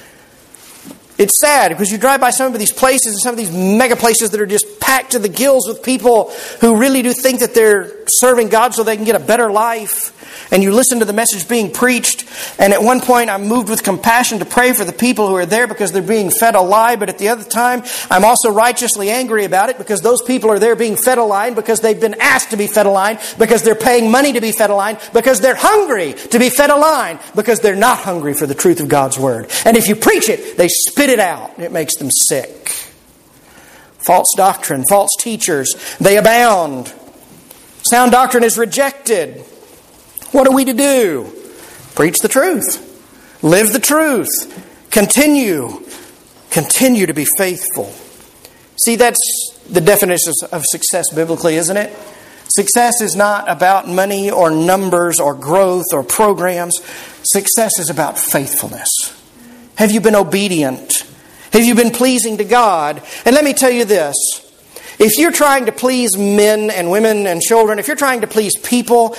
It's sad because you drive by some of these places and some of these mega places that are just packed to the gills with people who really do think that they're serving God so they can get a better life. And you listen to the message being preached. And at one point I'm moved with compassion to pray for the people who are there because they're being fed a lie. But at the other time I'm also righteously angry about it because those people are there being fed a lie because they've been asked to be fed a lie, because they're paying money to be fed a lie, because they're hungry to be fed a lie, because they're not hungry for the truth of God's Word. And if you preach it, they spit it out. It makes them sick. False doctrine, false teachers, they abound. Sound doctrine is rejected. What are we to do? Preach the truth. Live the truth. Continue to be faithful. See, that's the definition of success biblically, isn't it? Success is not about money or numbers or growth or programs. Success is about faithfulness. Have you been obedient? Have you been pleasing to God? And let me tell you this. If you're trying to please men and women and children, if you're trying to please people,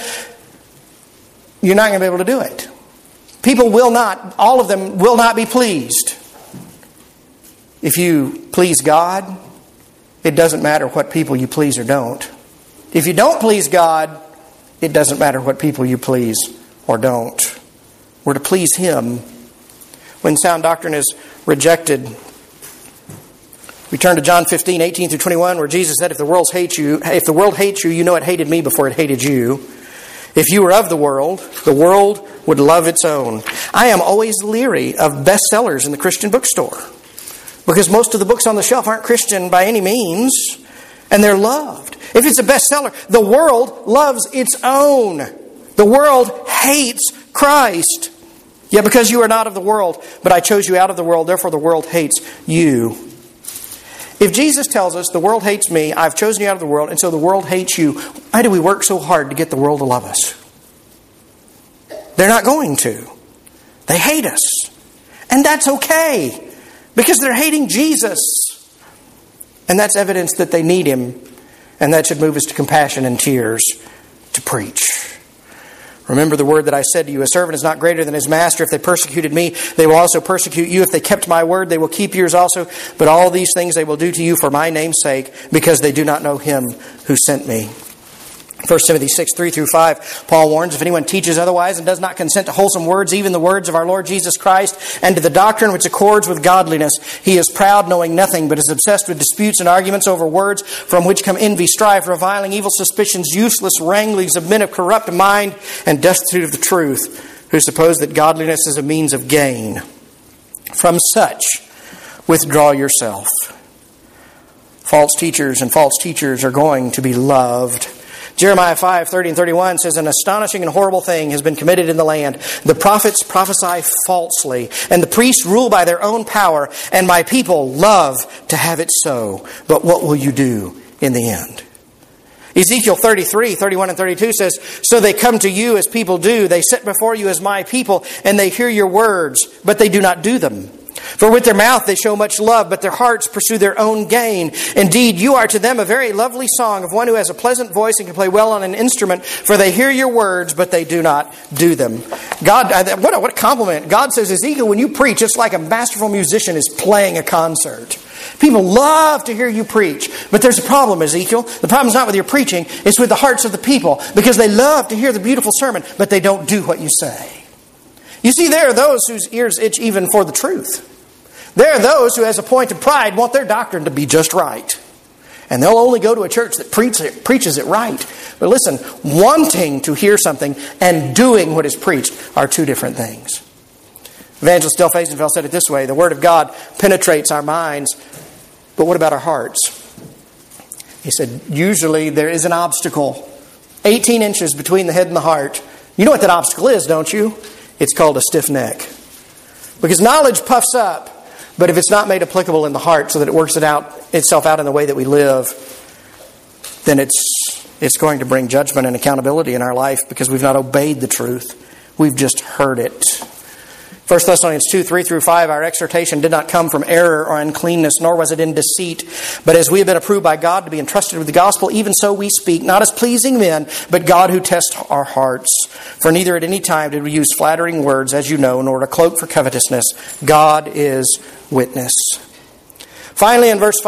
you're not going to be able to do it. People will not, all of them will not be pleased. If you please God, it doesn't matter what people you please or don't. If you don't please God, it doesn't matter what people you please or don't. We're to please Him. When sound doctrine is rejected, we turn to John 15, 18 through 21, where Jesus said, if the world hates you, you know it hated me before it hated you. If you were of the world would love its own. I am always leery of bestsellers in the Christian bookstore. Because most of the books on the shelf aren't Christian by any means, and they're loved. If it's a bestseller, the world loves its own. The world hates Christ. Yet because you are not of the world, but I chose you out of the world, therefore the world hates you. If Jesus tells us the world hates me, I've chosen you out of the world, and so the world hates you, why do we work so hard to get the world to love us? They're not going to. They hate us. And that's okay, because they're hating Jesus. And that's evidence that they need Him, and that should move us to compassion and tears to preach. Remember the word that I said to you, a servant is not greater than his master. If they persecuted me, they will also persecute you. If they kept my word, they will keep yours also. But all these things they will do to you for my name's sake, because they do not know Him who sent me. 1 Timothy 6, 3 through 5, Paul warns, if anyone teaches otherwise and does not consent to wholesome words, even the words of our Lord Jesus Christ, and to the doctrine which accords with godliness, he is proud, knowing nothing, but is obsessed with disputes and arguments over words, from which come envy, strife, reviling, evil suspicions, useless wranglings of men of corrupt mind, and destitute of the truth, who suppose that godliness is a means of gain. From such, withdraw yourself. False teachers and false teachers are going to be loved. Jeremiah 5, 30 and 31 says, an astonishing and horrible thing has been committed in the land. The prophets prophesy falsely, and the priests rule by their own power, and my people love to have it so. But what will you do in the end? Ezekiel 33, 31 and 32 says, so they come to you as people do. They sit before you as my people, and they hear your words, but they do not do them. For with their mouth they show much love, but their hearts pursue their own gain. Indeed, you are to them a very lovely song of one who has a pleasant voice and can play well on an instrument, for they hear your words, but they do not do them. God, what a compliment. God says, Ezekiel, when you preach, it's like a masterful musician is playing a concert. People love to hear you preach. But there's a problem, Ezekiel. The problem's not with your preaching, it's with the hearts of the people, because they love to hear the beautiful sermon, but they don't do what you say. You see, there are those whose ears itch even for the truth. There are those who, as a point of pride, want their doctrine to be just right. And they'll only go to a church that preaches it right. But listen, wanting to hear something and doing what is preached are two different things. Evangelist Del Faisenfeld said it this way, the Word of God penetrates our minds, but what about our hearts? He said, usually there is an obstacle, 18 inches between the head and the heart. You know what that obstacle is, don't you? It's called a stiff neck. Because knowledge puffs up, but if it's not made applicable in the heart so that it works itself out in the way that we live, then it's going to bring judgment and accountability in our life because we've not obeyed the truth. We've just heard it. 1 Thessalonians 2, 3 through 5, our exhortation did not come from error or uncleanness, nor was it in deceit. But as we have been approved by God to be entrusted with the gospel, even so we speak, not as pleasing men, but God who tests our hearts. For neither at any time did we use flattering words, as you know, nor to cloak for covetousness. God is witness. Finally, in verse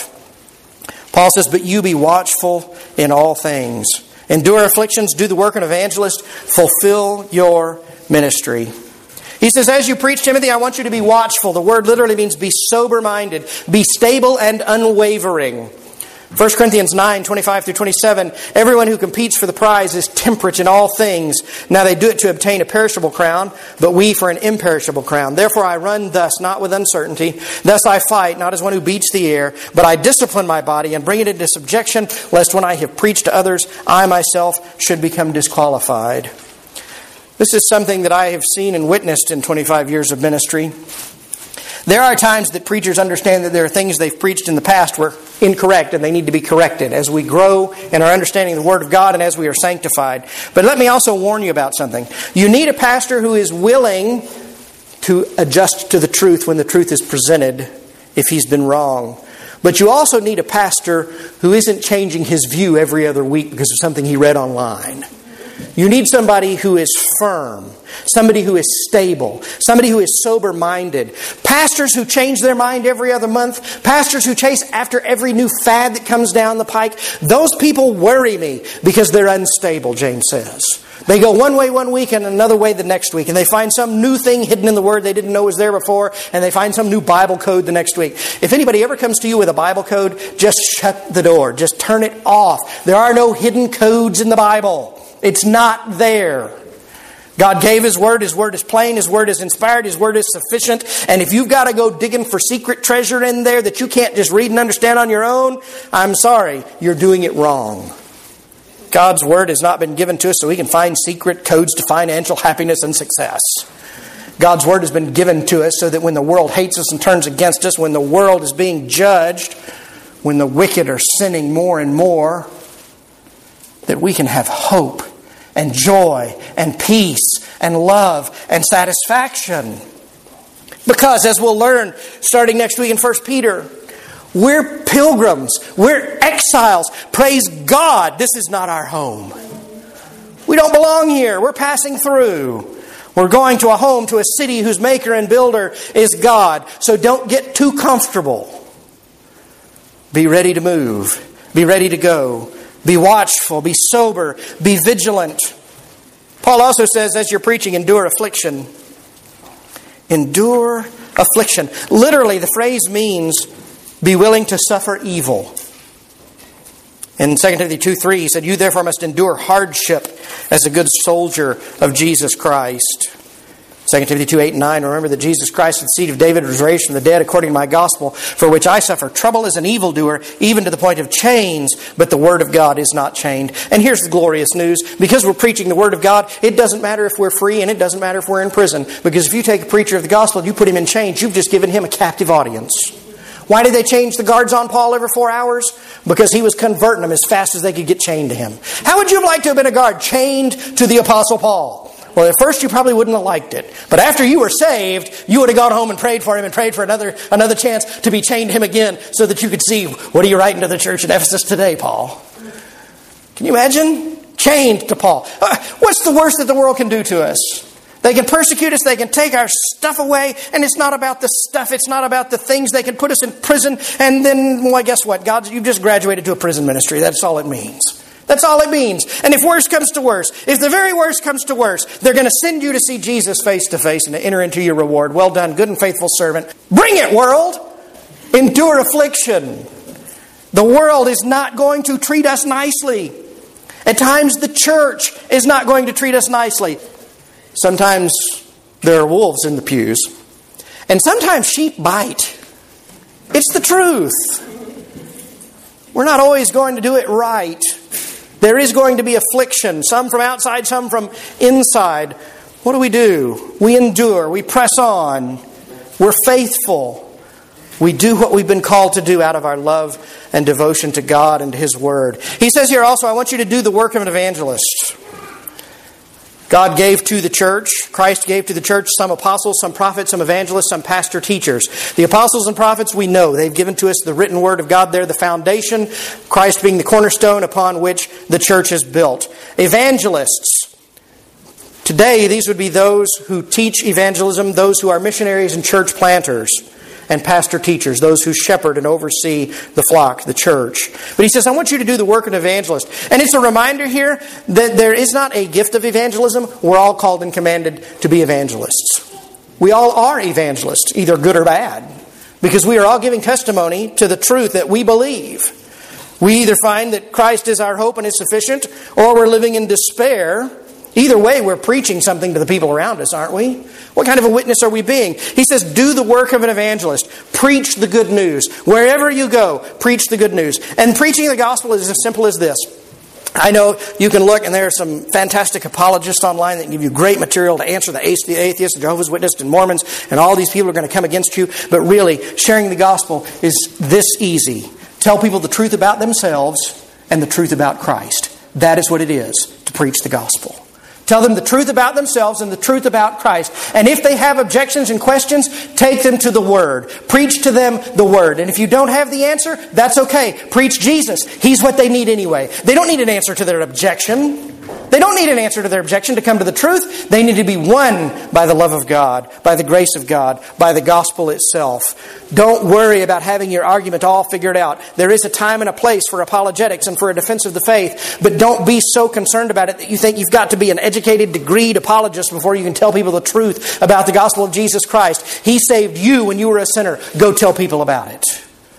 5, Paul says, but you be watchful in all things. Endure afflictions, do the work of an evangelist, fulfill your ministry. He says, as you preach, Timothy, I want you to be watchful. The word literally means be sober-minded, be stable and unwavering. 1 Corinthians 9, 25 through 27, everyone who competes for the prize is temperate in all things. Now they do it to obtain a perishable crown, but we for an imperishable crown. Therefore I run thus, not with uncertainty. Thus I fight, not as one who beats the air, but I discipline my body and bring it into subjection, lest when I have preached to others, I myself should become disqualified. This is something that I have seen and witnessed in 25 years of ministry. There are times that preachers understand that there are things they've preached in the past were incorrect and they need to be corrected as we grow in our understanding of the Word of God and as we are sanctified. But let me also warn you about something. You need a pastor who is willing to adjust to the truth when the truth is presented if he's been wrong. But you also need a pastor who isn't changing his view every other week because of something he read online. You need somebody who is firm, somebody who is stable, somebody who is sober-minded. Pastors who change their mind every other month, pastors who chase after every new fad that comes down the pike, those people worry me because they're unstable, James says. They go one way one week and another way the next week, and they find some new thing hidden in the Word they didn't know was there before, and they find some new Bible code the next week. If anybody ever comes to you with a Bible code, just shut the door. Just turn it off. There are no hidden codes in the Bible. It's not there. God gave His Word. His Word is plain. His Word is inspired. His Word is sufficient. And if you've got to go digging for secret treasure in there that you can't just read and understand on your own, I'm sorry, you're doing it wrong. God's Word has not been given to us so we can find secret codes to financial happiness and success. God's Word has been given to us so that when the world hates us and turns against us, when the world is being judged, when the wicked are sinning more and more, that we can have hope and joy and peace and love and satisfaction. Because as we'll learn starting next week in 1 Peter, we're pilgrims, we're exiles. Praise God, this is not our home. We don't belong here, we're passing through. We're going to a home, to a city whose maker and builder is God. So don't get too comfortable. Be ready to move, be ready to go. Be watchful, be sober, be vigilant. Paul also says, as you're preaching, endure affliction. Endure affliction. Literally, the phrase means be willing to suffer evil. In 2 Timothy 2:3, he said, you therefore must endure hardship as a good soldier of Jesus Christ. 2 Timothy 2:8-9, remember that Jesus Christ, the seed of David, was raised from the dead according to my gospel, for which I suffer trouble as an evildoer, even to the point of chains, but the word of God is not chained. And here's the glorious news. Because we're preaching the word of God, it doesn't matter if we're free and it doesn't matter if we're in prison. Because if you take a preacher of the gospel and you put him in chains, you've just given him a captive audience. Why did they change the guards on Paul every 4 hours? Because he was converting them as fast as they could get chained to him. How would you have liked to have been a guard chained to the Apostle Paul? Well, at first you probably wouldn't have liked it. But after you were saved, you would have gone home and prayed for him and prayed for another chance to be chained to him again so that you could see, what are you writing to the church at Ephesus today, Paul? Can you imagine? Chained to Paul. What's the worst that the world can do to us? They can persecute us, they can take our stuff away, and it's not about the stuff, it's not about the things. They can put us in prison, and then, well, guess what? You've just graduated to a prison ministry. That's all it means. That's all it means. And if worse comes to worse, if the very worst comes to worse, they're going to send you to see Jesus face to face and to enter into your reward. Well done, good and faithful servant. Bring it, world! Endure affliction. The world is not going to treat us nicely. At times the church is not going to treat us nicely. Sometimes there are wolves in the pews. And sometimes sheep bite. It's the truth. We're not always going to do it right. There is going to be affliction, some from outside, some from inside. What do? We endure. We press on. We're faithful. We do what we've been called to do out of our love and devotion to God and to His Word. He says here also, I want you to do the work of an evangelist. God gave to the church, Christ gave to the church some apostles, some prophets, some evangelists, some pastor teachers. The apostles and prophets, we know, they've given to us the written word of God. They're the foundation, Christ being the cornerstone upon which the church is built. Evangelists. Today, these would be those who teach evangelism, those who are missionaries and church planters, and pastor teachers, those who shepherd and oversee the flock, the church. But he says, I want you to do the work of an evangelist. And it's a reminder here that there is not a gift of evangelism. We're all called and commanded to be evangelists. We all are evangelists, either good or bad, because we are all giving testimony to the truth that we believe. We either find that Christ is our hope and is sufficient, or we're living in despair. Either way, we're preaching something to the people around us, aren't we? What kind of a witness are we being? He says, do the work of an evangelist. Preach the good news. Wherever you go, preach the good news. And preaching the gospel is as simple as this. I know you can look, and there are some fantastic apologists online that can give you great material to answer the atheists, the Jehovah's Witnesses, and Mormons, and all these people are going to come against you. But really, sharing the gospel is this easy. Tell people the truth about themselves and the truth about Christ. That is what it is to preach the gospel. Tell them the truth about themselves and the truth about Christ. And if they have objections and questions, take them to the Word. Preach to them the Word. And if you don't have the answer, that's okay. Preach Jesus. He's what they need anyway. They don't need an answer to their objection. They don't need an answer to their objection to come to the truth. They need to be won by the love of God, by the grace of God, by the gospel itself. Don't worry about having your argument all figured out. There is a time and a place for apologetics and for a defense of the faith, but don't be so concerned about it that you think you've got to be an educated, degreed apologist before you can tell people the truth about the gospel of Jesus Christ. He saved you when you were a sinner. Go tell people about it.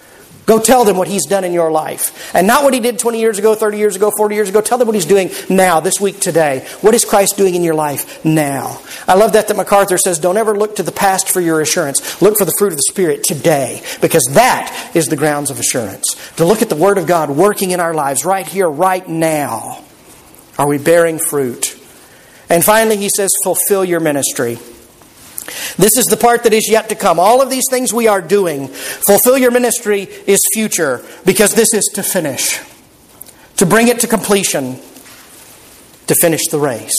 Go tell them what He's done in your life. And not what He did 20 years ago, 30 years ago, 40 years ago. Tell them what He's doing now, this week, today. What is Christ doing in your life now? I love that MacArthur says, don't ever look to the past for your assurance. Look for the fruit of the Spirit today. Because that is the grounds of assurance. To look at the Word of God working in our lives right here, right now. Are we bearing fruit? And finally, he says, fulfill your ministry. This is the part that is yet to come. All of these things we are doing, fulfill your ministry is future, because this is to finish. To bring it to completion. To finish the race.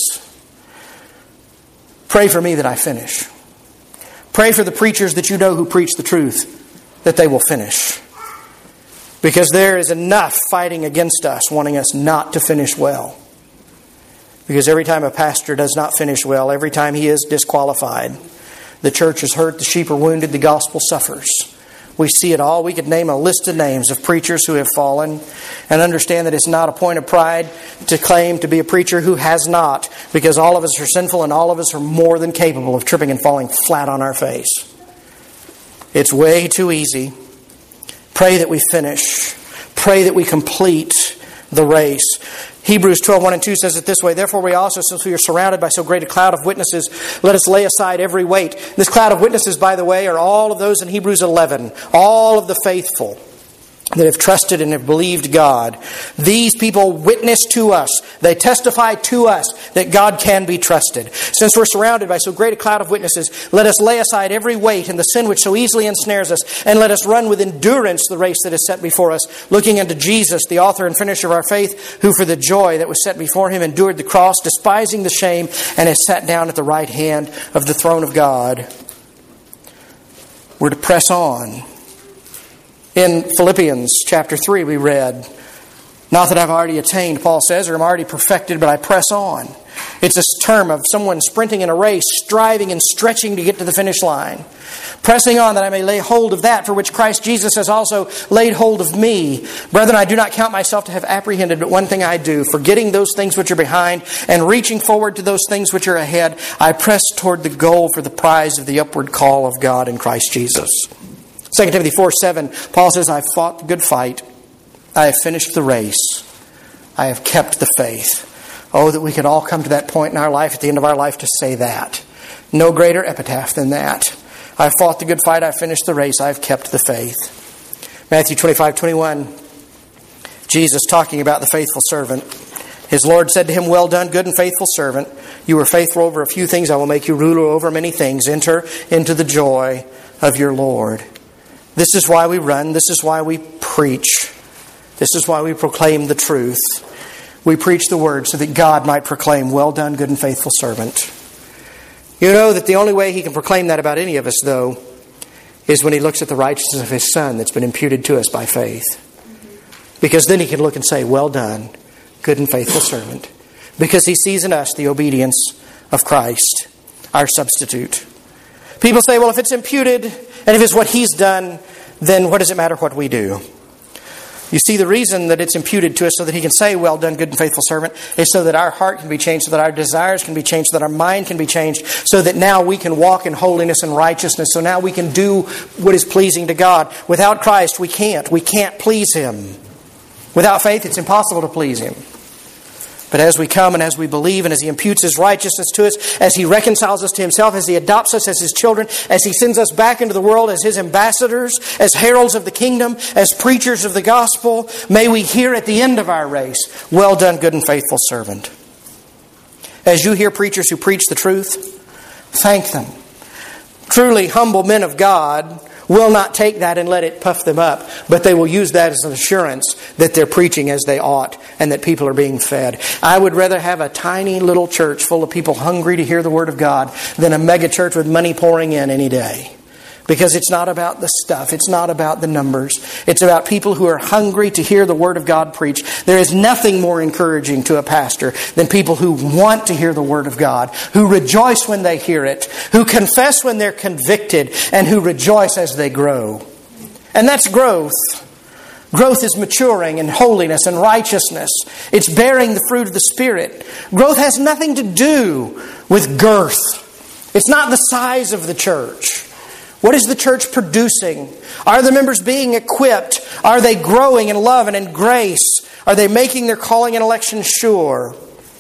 Pray for me that I finish. Pray for the preachers that you know who preach the truth, that they will finish. Because there is enough fighting against us, wanting us not to finish well. Because every time a pastor does not finish well, every time he is disqualified, the church is hurt, the sheep are wounded, the gospel suffers. We see it all. We could name a list of names of preachers who have fallen, and understand that it's not a point of pride to claim to be a preacher who has not, because all of us are sinful and all of us are more than capable of tripping and falling flat on our face. It's way too easy. Pray that we finish. Pray that we complete the race. Hebrews 12:1-2 says it this way, therefore we also, since we are surrounded by so great a cloud of witnesses, let us lay aside every weight. This cloud of witnesses, by the way, are all of those in Hebrews 11. All of the faithful that have trusted and have believed God. These people witness to us. They testify to us that God can be trusted. Since we're surrounded by so great a cloud of witnesses, let us lay aside every weight and the sin which so easily ensnares us, and let us run with endurance the race that is set before us, looking unto Jesus, the author and finisher of our faith, who for the joy that was set before Him endured the cross, despising the shame, and has sat down at the right hand of the throne of God. We're to press on. In Philippians chapter 3 we read, not that I've already attained, Paul says, or I'm already perfected, but I press on. It's this term of someone sprinting in a race, striving and stretching to get to the finish line. Pressing on that I may lay hold of that for which Christ Jesus has also laid hold of me. Brethren, I do not count myself to have apprehended, but one thing I do, forgetting those things which are behind and reaching forward to those things which are ahead, I press toward the goal for the prize of the upward call of God in Christ Jesus. 2 Timothy 4:7, Paul says, I have fought the good fight. I have finished the race. I have kept the faith. Oh, that we could all come to that point in our life, at the end of our life, to say that. No greater epitaph than that. I have fought the good fight. I have finished the race. I have kept the faith. Matthew 25:21, Jesus talking about the faithful servant. His Lord said to him, well done, good and faithful servant. You were faithful over a few things. I will make you ruler over many things. Enter into the joy of your Lord. This is why we run. This is why we preach. This is why we proclaim the truth. We preach the word so that God might proclaim, well done, good and faithful servant. You know that the only way He can proclaim that about any of us, though, is when He looks at the righteousness of His Son that's been imputed to us by faith. Because then He can look and say, well done, good and faithful servant. Because He sees in us the obedience of Christ, our substitute. People say, well, if it's imputed, and if it's what He's done, then what does it matter what we do? You see, the reason that it's imputed to us so that He can say, well done, good and faithful servant, is so that our heart can be changed, so that our desires can be changed, so that our mind can be changed, so that now we can walk in holiness and righteousness, so now we can do what is pleasing to God. Without Christ, we can't. We can't please Him. Without faith, it's impossible to please Him. But as we come and as we believe and as He imputes His righteousness to us, as He reconciles us to Himself, as He adopts us as His children, as He sends us back into the world as His ambassadors, as heralds of the kingdom, as preachers of the gospel, may we hear at the end of our race, well done, good and faithful servant. As you hear preachers who preach the truth, thank them. Truly humble men of God will not take that and let it puff them up, but they will use that as an assurance that they're preaching as they ought and that people are being fed. I would rather have a tiny little church full of people hungry to hear the Word of God than a mega church with money pouring in any day. Because it's not about the stuff. It's not about the numbers. It's about people who are hungry to hear the Word of God preached. There is nothing more encouraging to a pastor than people who want to hear the Word of God, who rejoice when they hear it, who confess when they're convicted, and who rejoice as they grow. And that's growth. Growth is maturing in holiness and righteousness. It's bearing the fruit of the Spirit. Growth has nothing to do with girth. It's not the size of the church. What is the church producing? Are the members being equipped? Are they growing in love and in grace? Are they making their calling and election sure?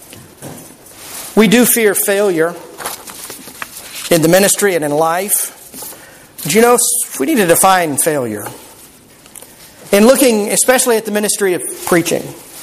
We do fear failure in the ministry and in life. But you know, we need to define failure. In looking especially at the ministry of preaching,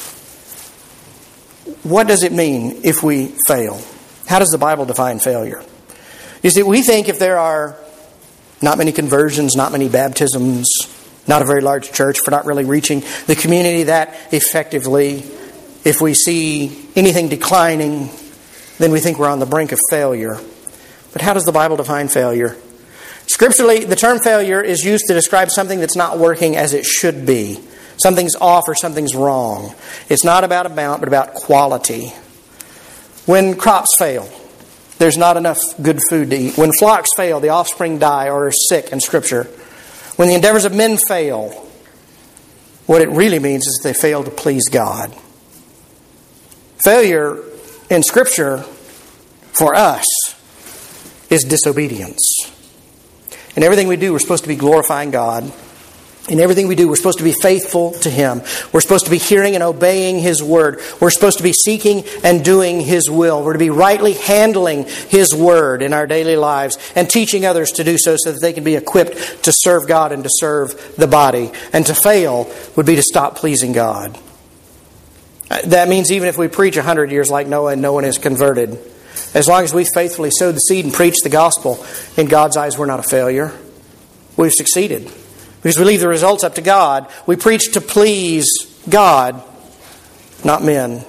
what does it mean if we fail? How does the Bible define failure? You see, we think if there are not many conversions, not many baptisms, not a very large church, if we're not really reaching the community that effectively, if we see anything declining, then we think we're on the brink of failure. But how does the Bible define failure? Scripturally, the term failure is used to describe something that's not working as it should be. Something's off or something's wrong. It's not about amount, but about quality. When crops fail, there's not enough good food to eat. When flocks fail, the offspring die or are sick in Scripture. When the endeavors of men fail, what it really means is they fail to please God. Failure in Scripture for us is disobedience. In everything we do, we're supposed to be glorifying God. In everything we do, we're supposed to be faithful to Him. We're supposed to be hearing and obeying His Word. We're supposed to be seeking and doing His will. We're to be rightly handling His Word in our daily lives and teaching others to do so that they can be equipped to serve God and to serve the body. And to fail would be to stop pleasing God. That means even if we preach 100 years like Noah and no one is converted, as long as we faithfully sowed the seed and preached the gospel, in God's eyes we're not a failure. We've succeeded. Because we leave the results up to God. We preach to please God, not men.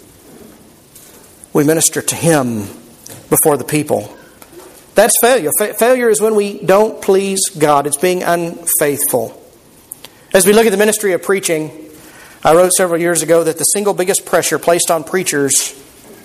We minister to Him before the people. That's failure. Failure is when we don't please God. It's being unfaithful. As we look at the ministry of preaching, I wrote several years ago that the single biggest pressure placed on preachers,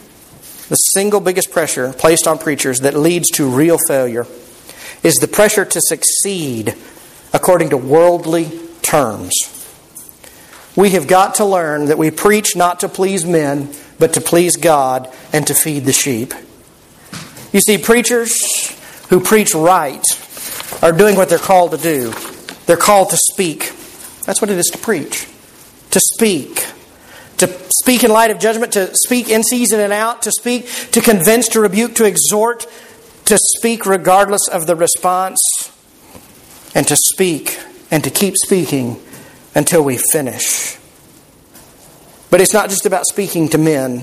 that leads to real failure is the pressure to succeed according to worldly terms. We have got to learn that we preach not to please men, but to please God and to feed the sheep. You see, preachers who preach right are doing what they're called to do. They're called to speak. That's what it is to preach. To speak. To speak in light of judgment, to speak in season and out, to speak, to convince, to rebuke, to exhort, to speak regardless of the response, and to speak and to keep speaking until we finish. But it's not just about speaking to men.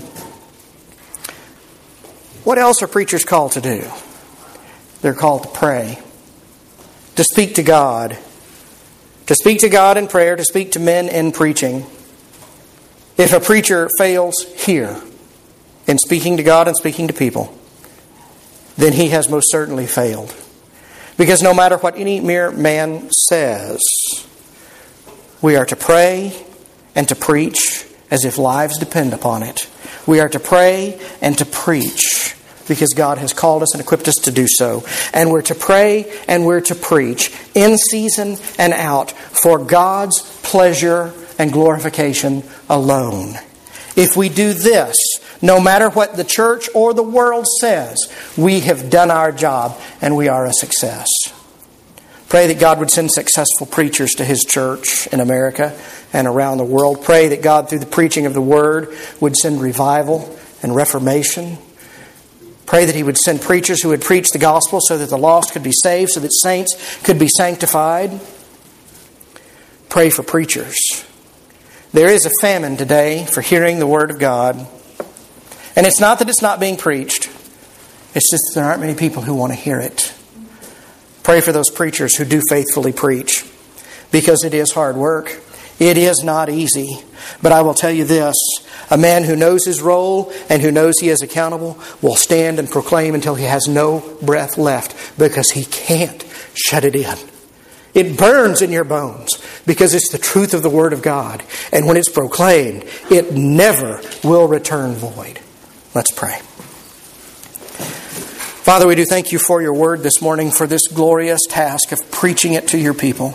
What else are preachers called to do? They're called to pray, to speak to God, in prayer, to speak to men in preaching. If a preacher fails here in speaking to God and speaking to people, then he has most certainly failed. Because no matter what any mere man says, we are to pray and to preach as if lives depend upon it. We are to pray and to preach because God has called us and equipped us to do so. And we're to pray and we're to preach in season and out for God's pleasure and glorification alone. If we do this, no matter what the church or the world says, we have done our job and we are a success. Pray that God would send successful preachers to His church in America and around the world. Pray that God, through the preaching of the Word, would send revival and reformation. Pray that He would send preachers who would preach the gospel so that the lost could be saved, so that saints could be sanctified. Pray for preachers. There is a famine today for hearing the Word of God. And it's not that it's not being preached. It's just that there aren't many people who want to hear it. Pray for those preachers who do faithfully preach. Because it is hard work. It is not easy. But I will tell you this. A man who knows his role and who knows he is accountable will stand and proclaim until he has no breath left. Because he can't shut it in. It burns in your bones because it's the truth of the Word of God. And when it's proclaimed, it never will return void. Let's pray. Father, we do thank You for Your Word this morning, for this glorious task of preaching it to Your people.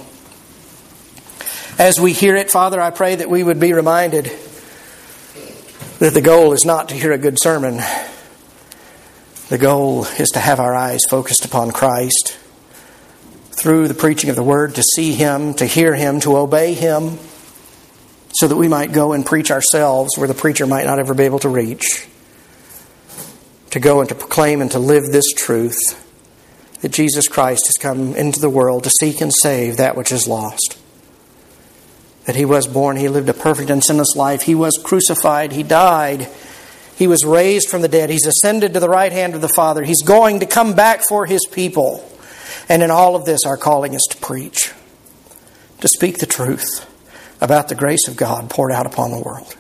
As we hear it, Father, I pray that we would be reminded that the goal is not to hear a good sermon. The goal is to have our eyes focused upon Christ. through the preaching of the Word, to see Him, to hear Him, to obey Him, so that we might go and preach ourselves where the preacher might not ever be able to reach. To go and to proclaim and to live this truth, that Jesus Christ has come into the world to seek and save that which is lost. That He was born, He lived a perfect and sinless life, He was crucified, He died, He was raised from the dead, He's ascended to the right hand of the Father, He's going to come back for His people. And in all of this, our calling is to preach, to speak the truth about the grace of God poured out upon the world.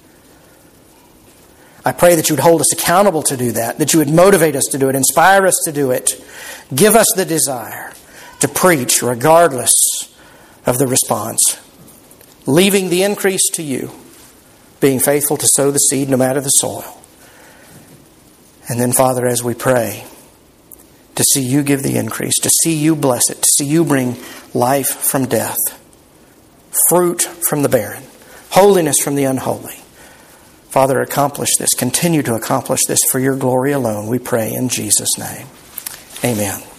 I pray that you would hold us accountable to do that you would motivate us to do it, inspire us to do it. Give us the desire to preach regardless of the response. Leaving the increase to you, being faithful to sow the seed no matter the soil. And then, Father, as we pray, to see you give the increase, to see you bless it, to see you bring life from death, fruit from the barren, holiness from the unholy. Father, accomplish this. Continue to accomplish this for your glory alone, we pray in Jesus' name. Amen.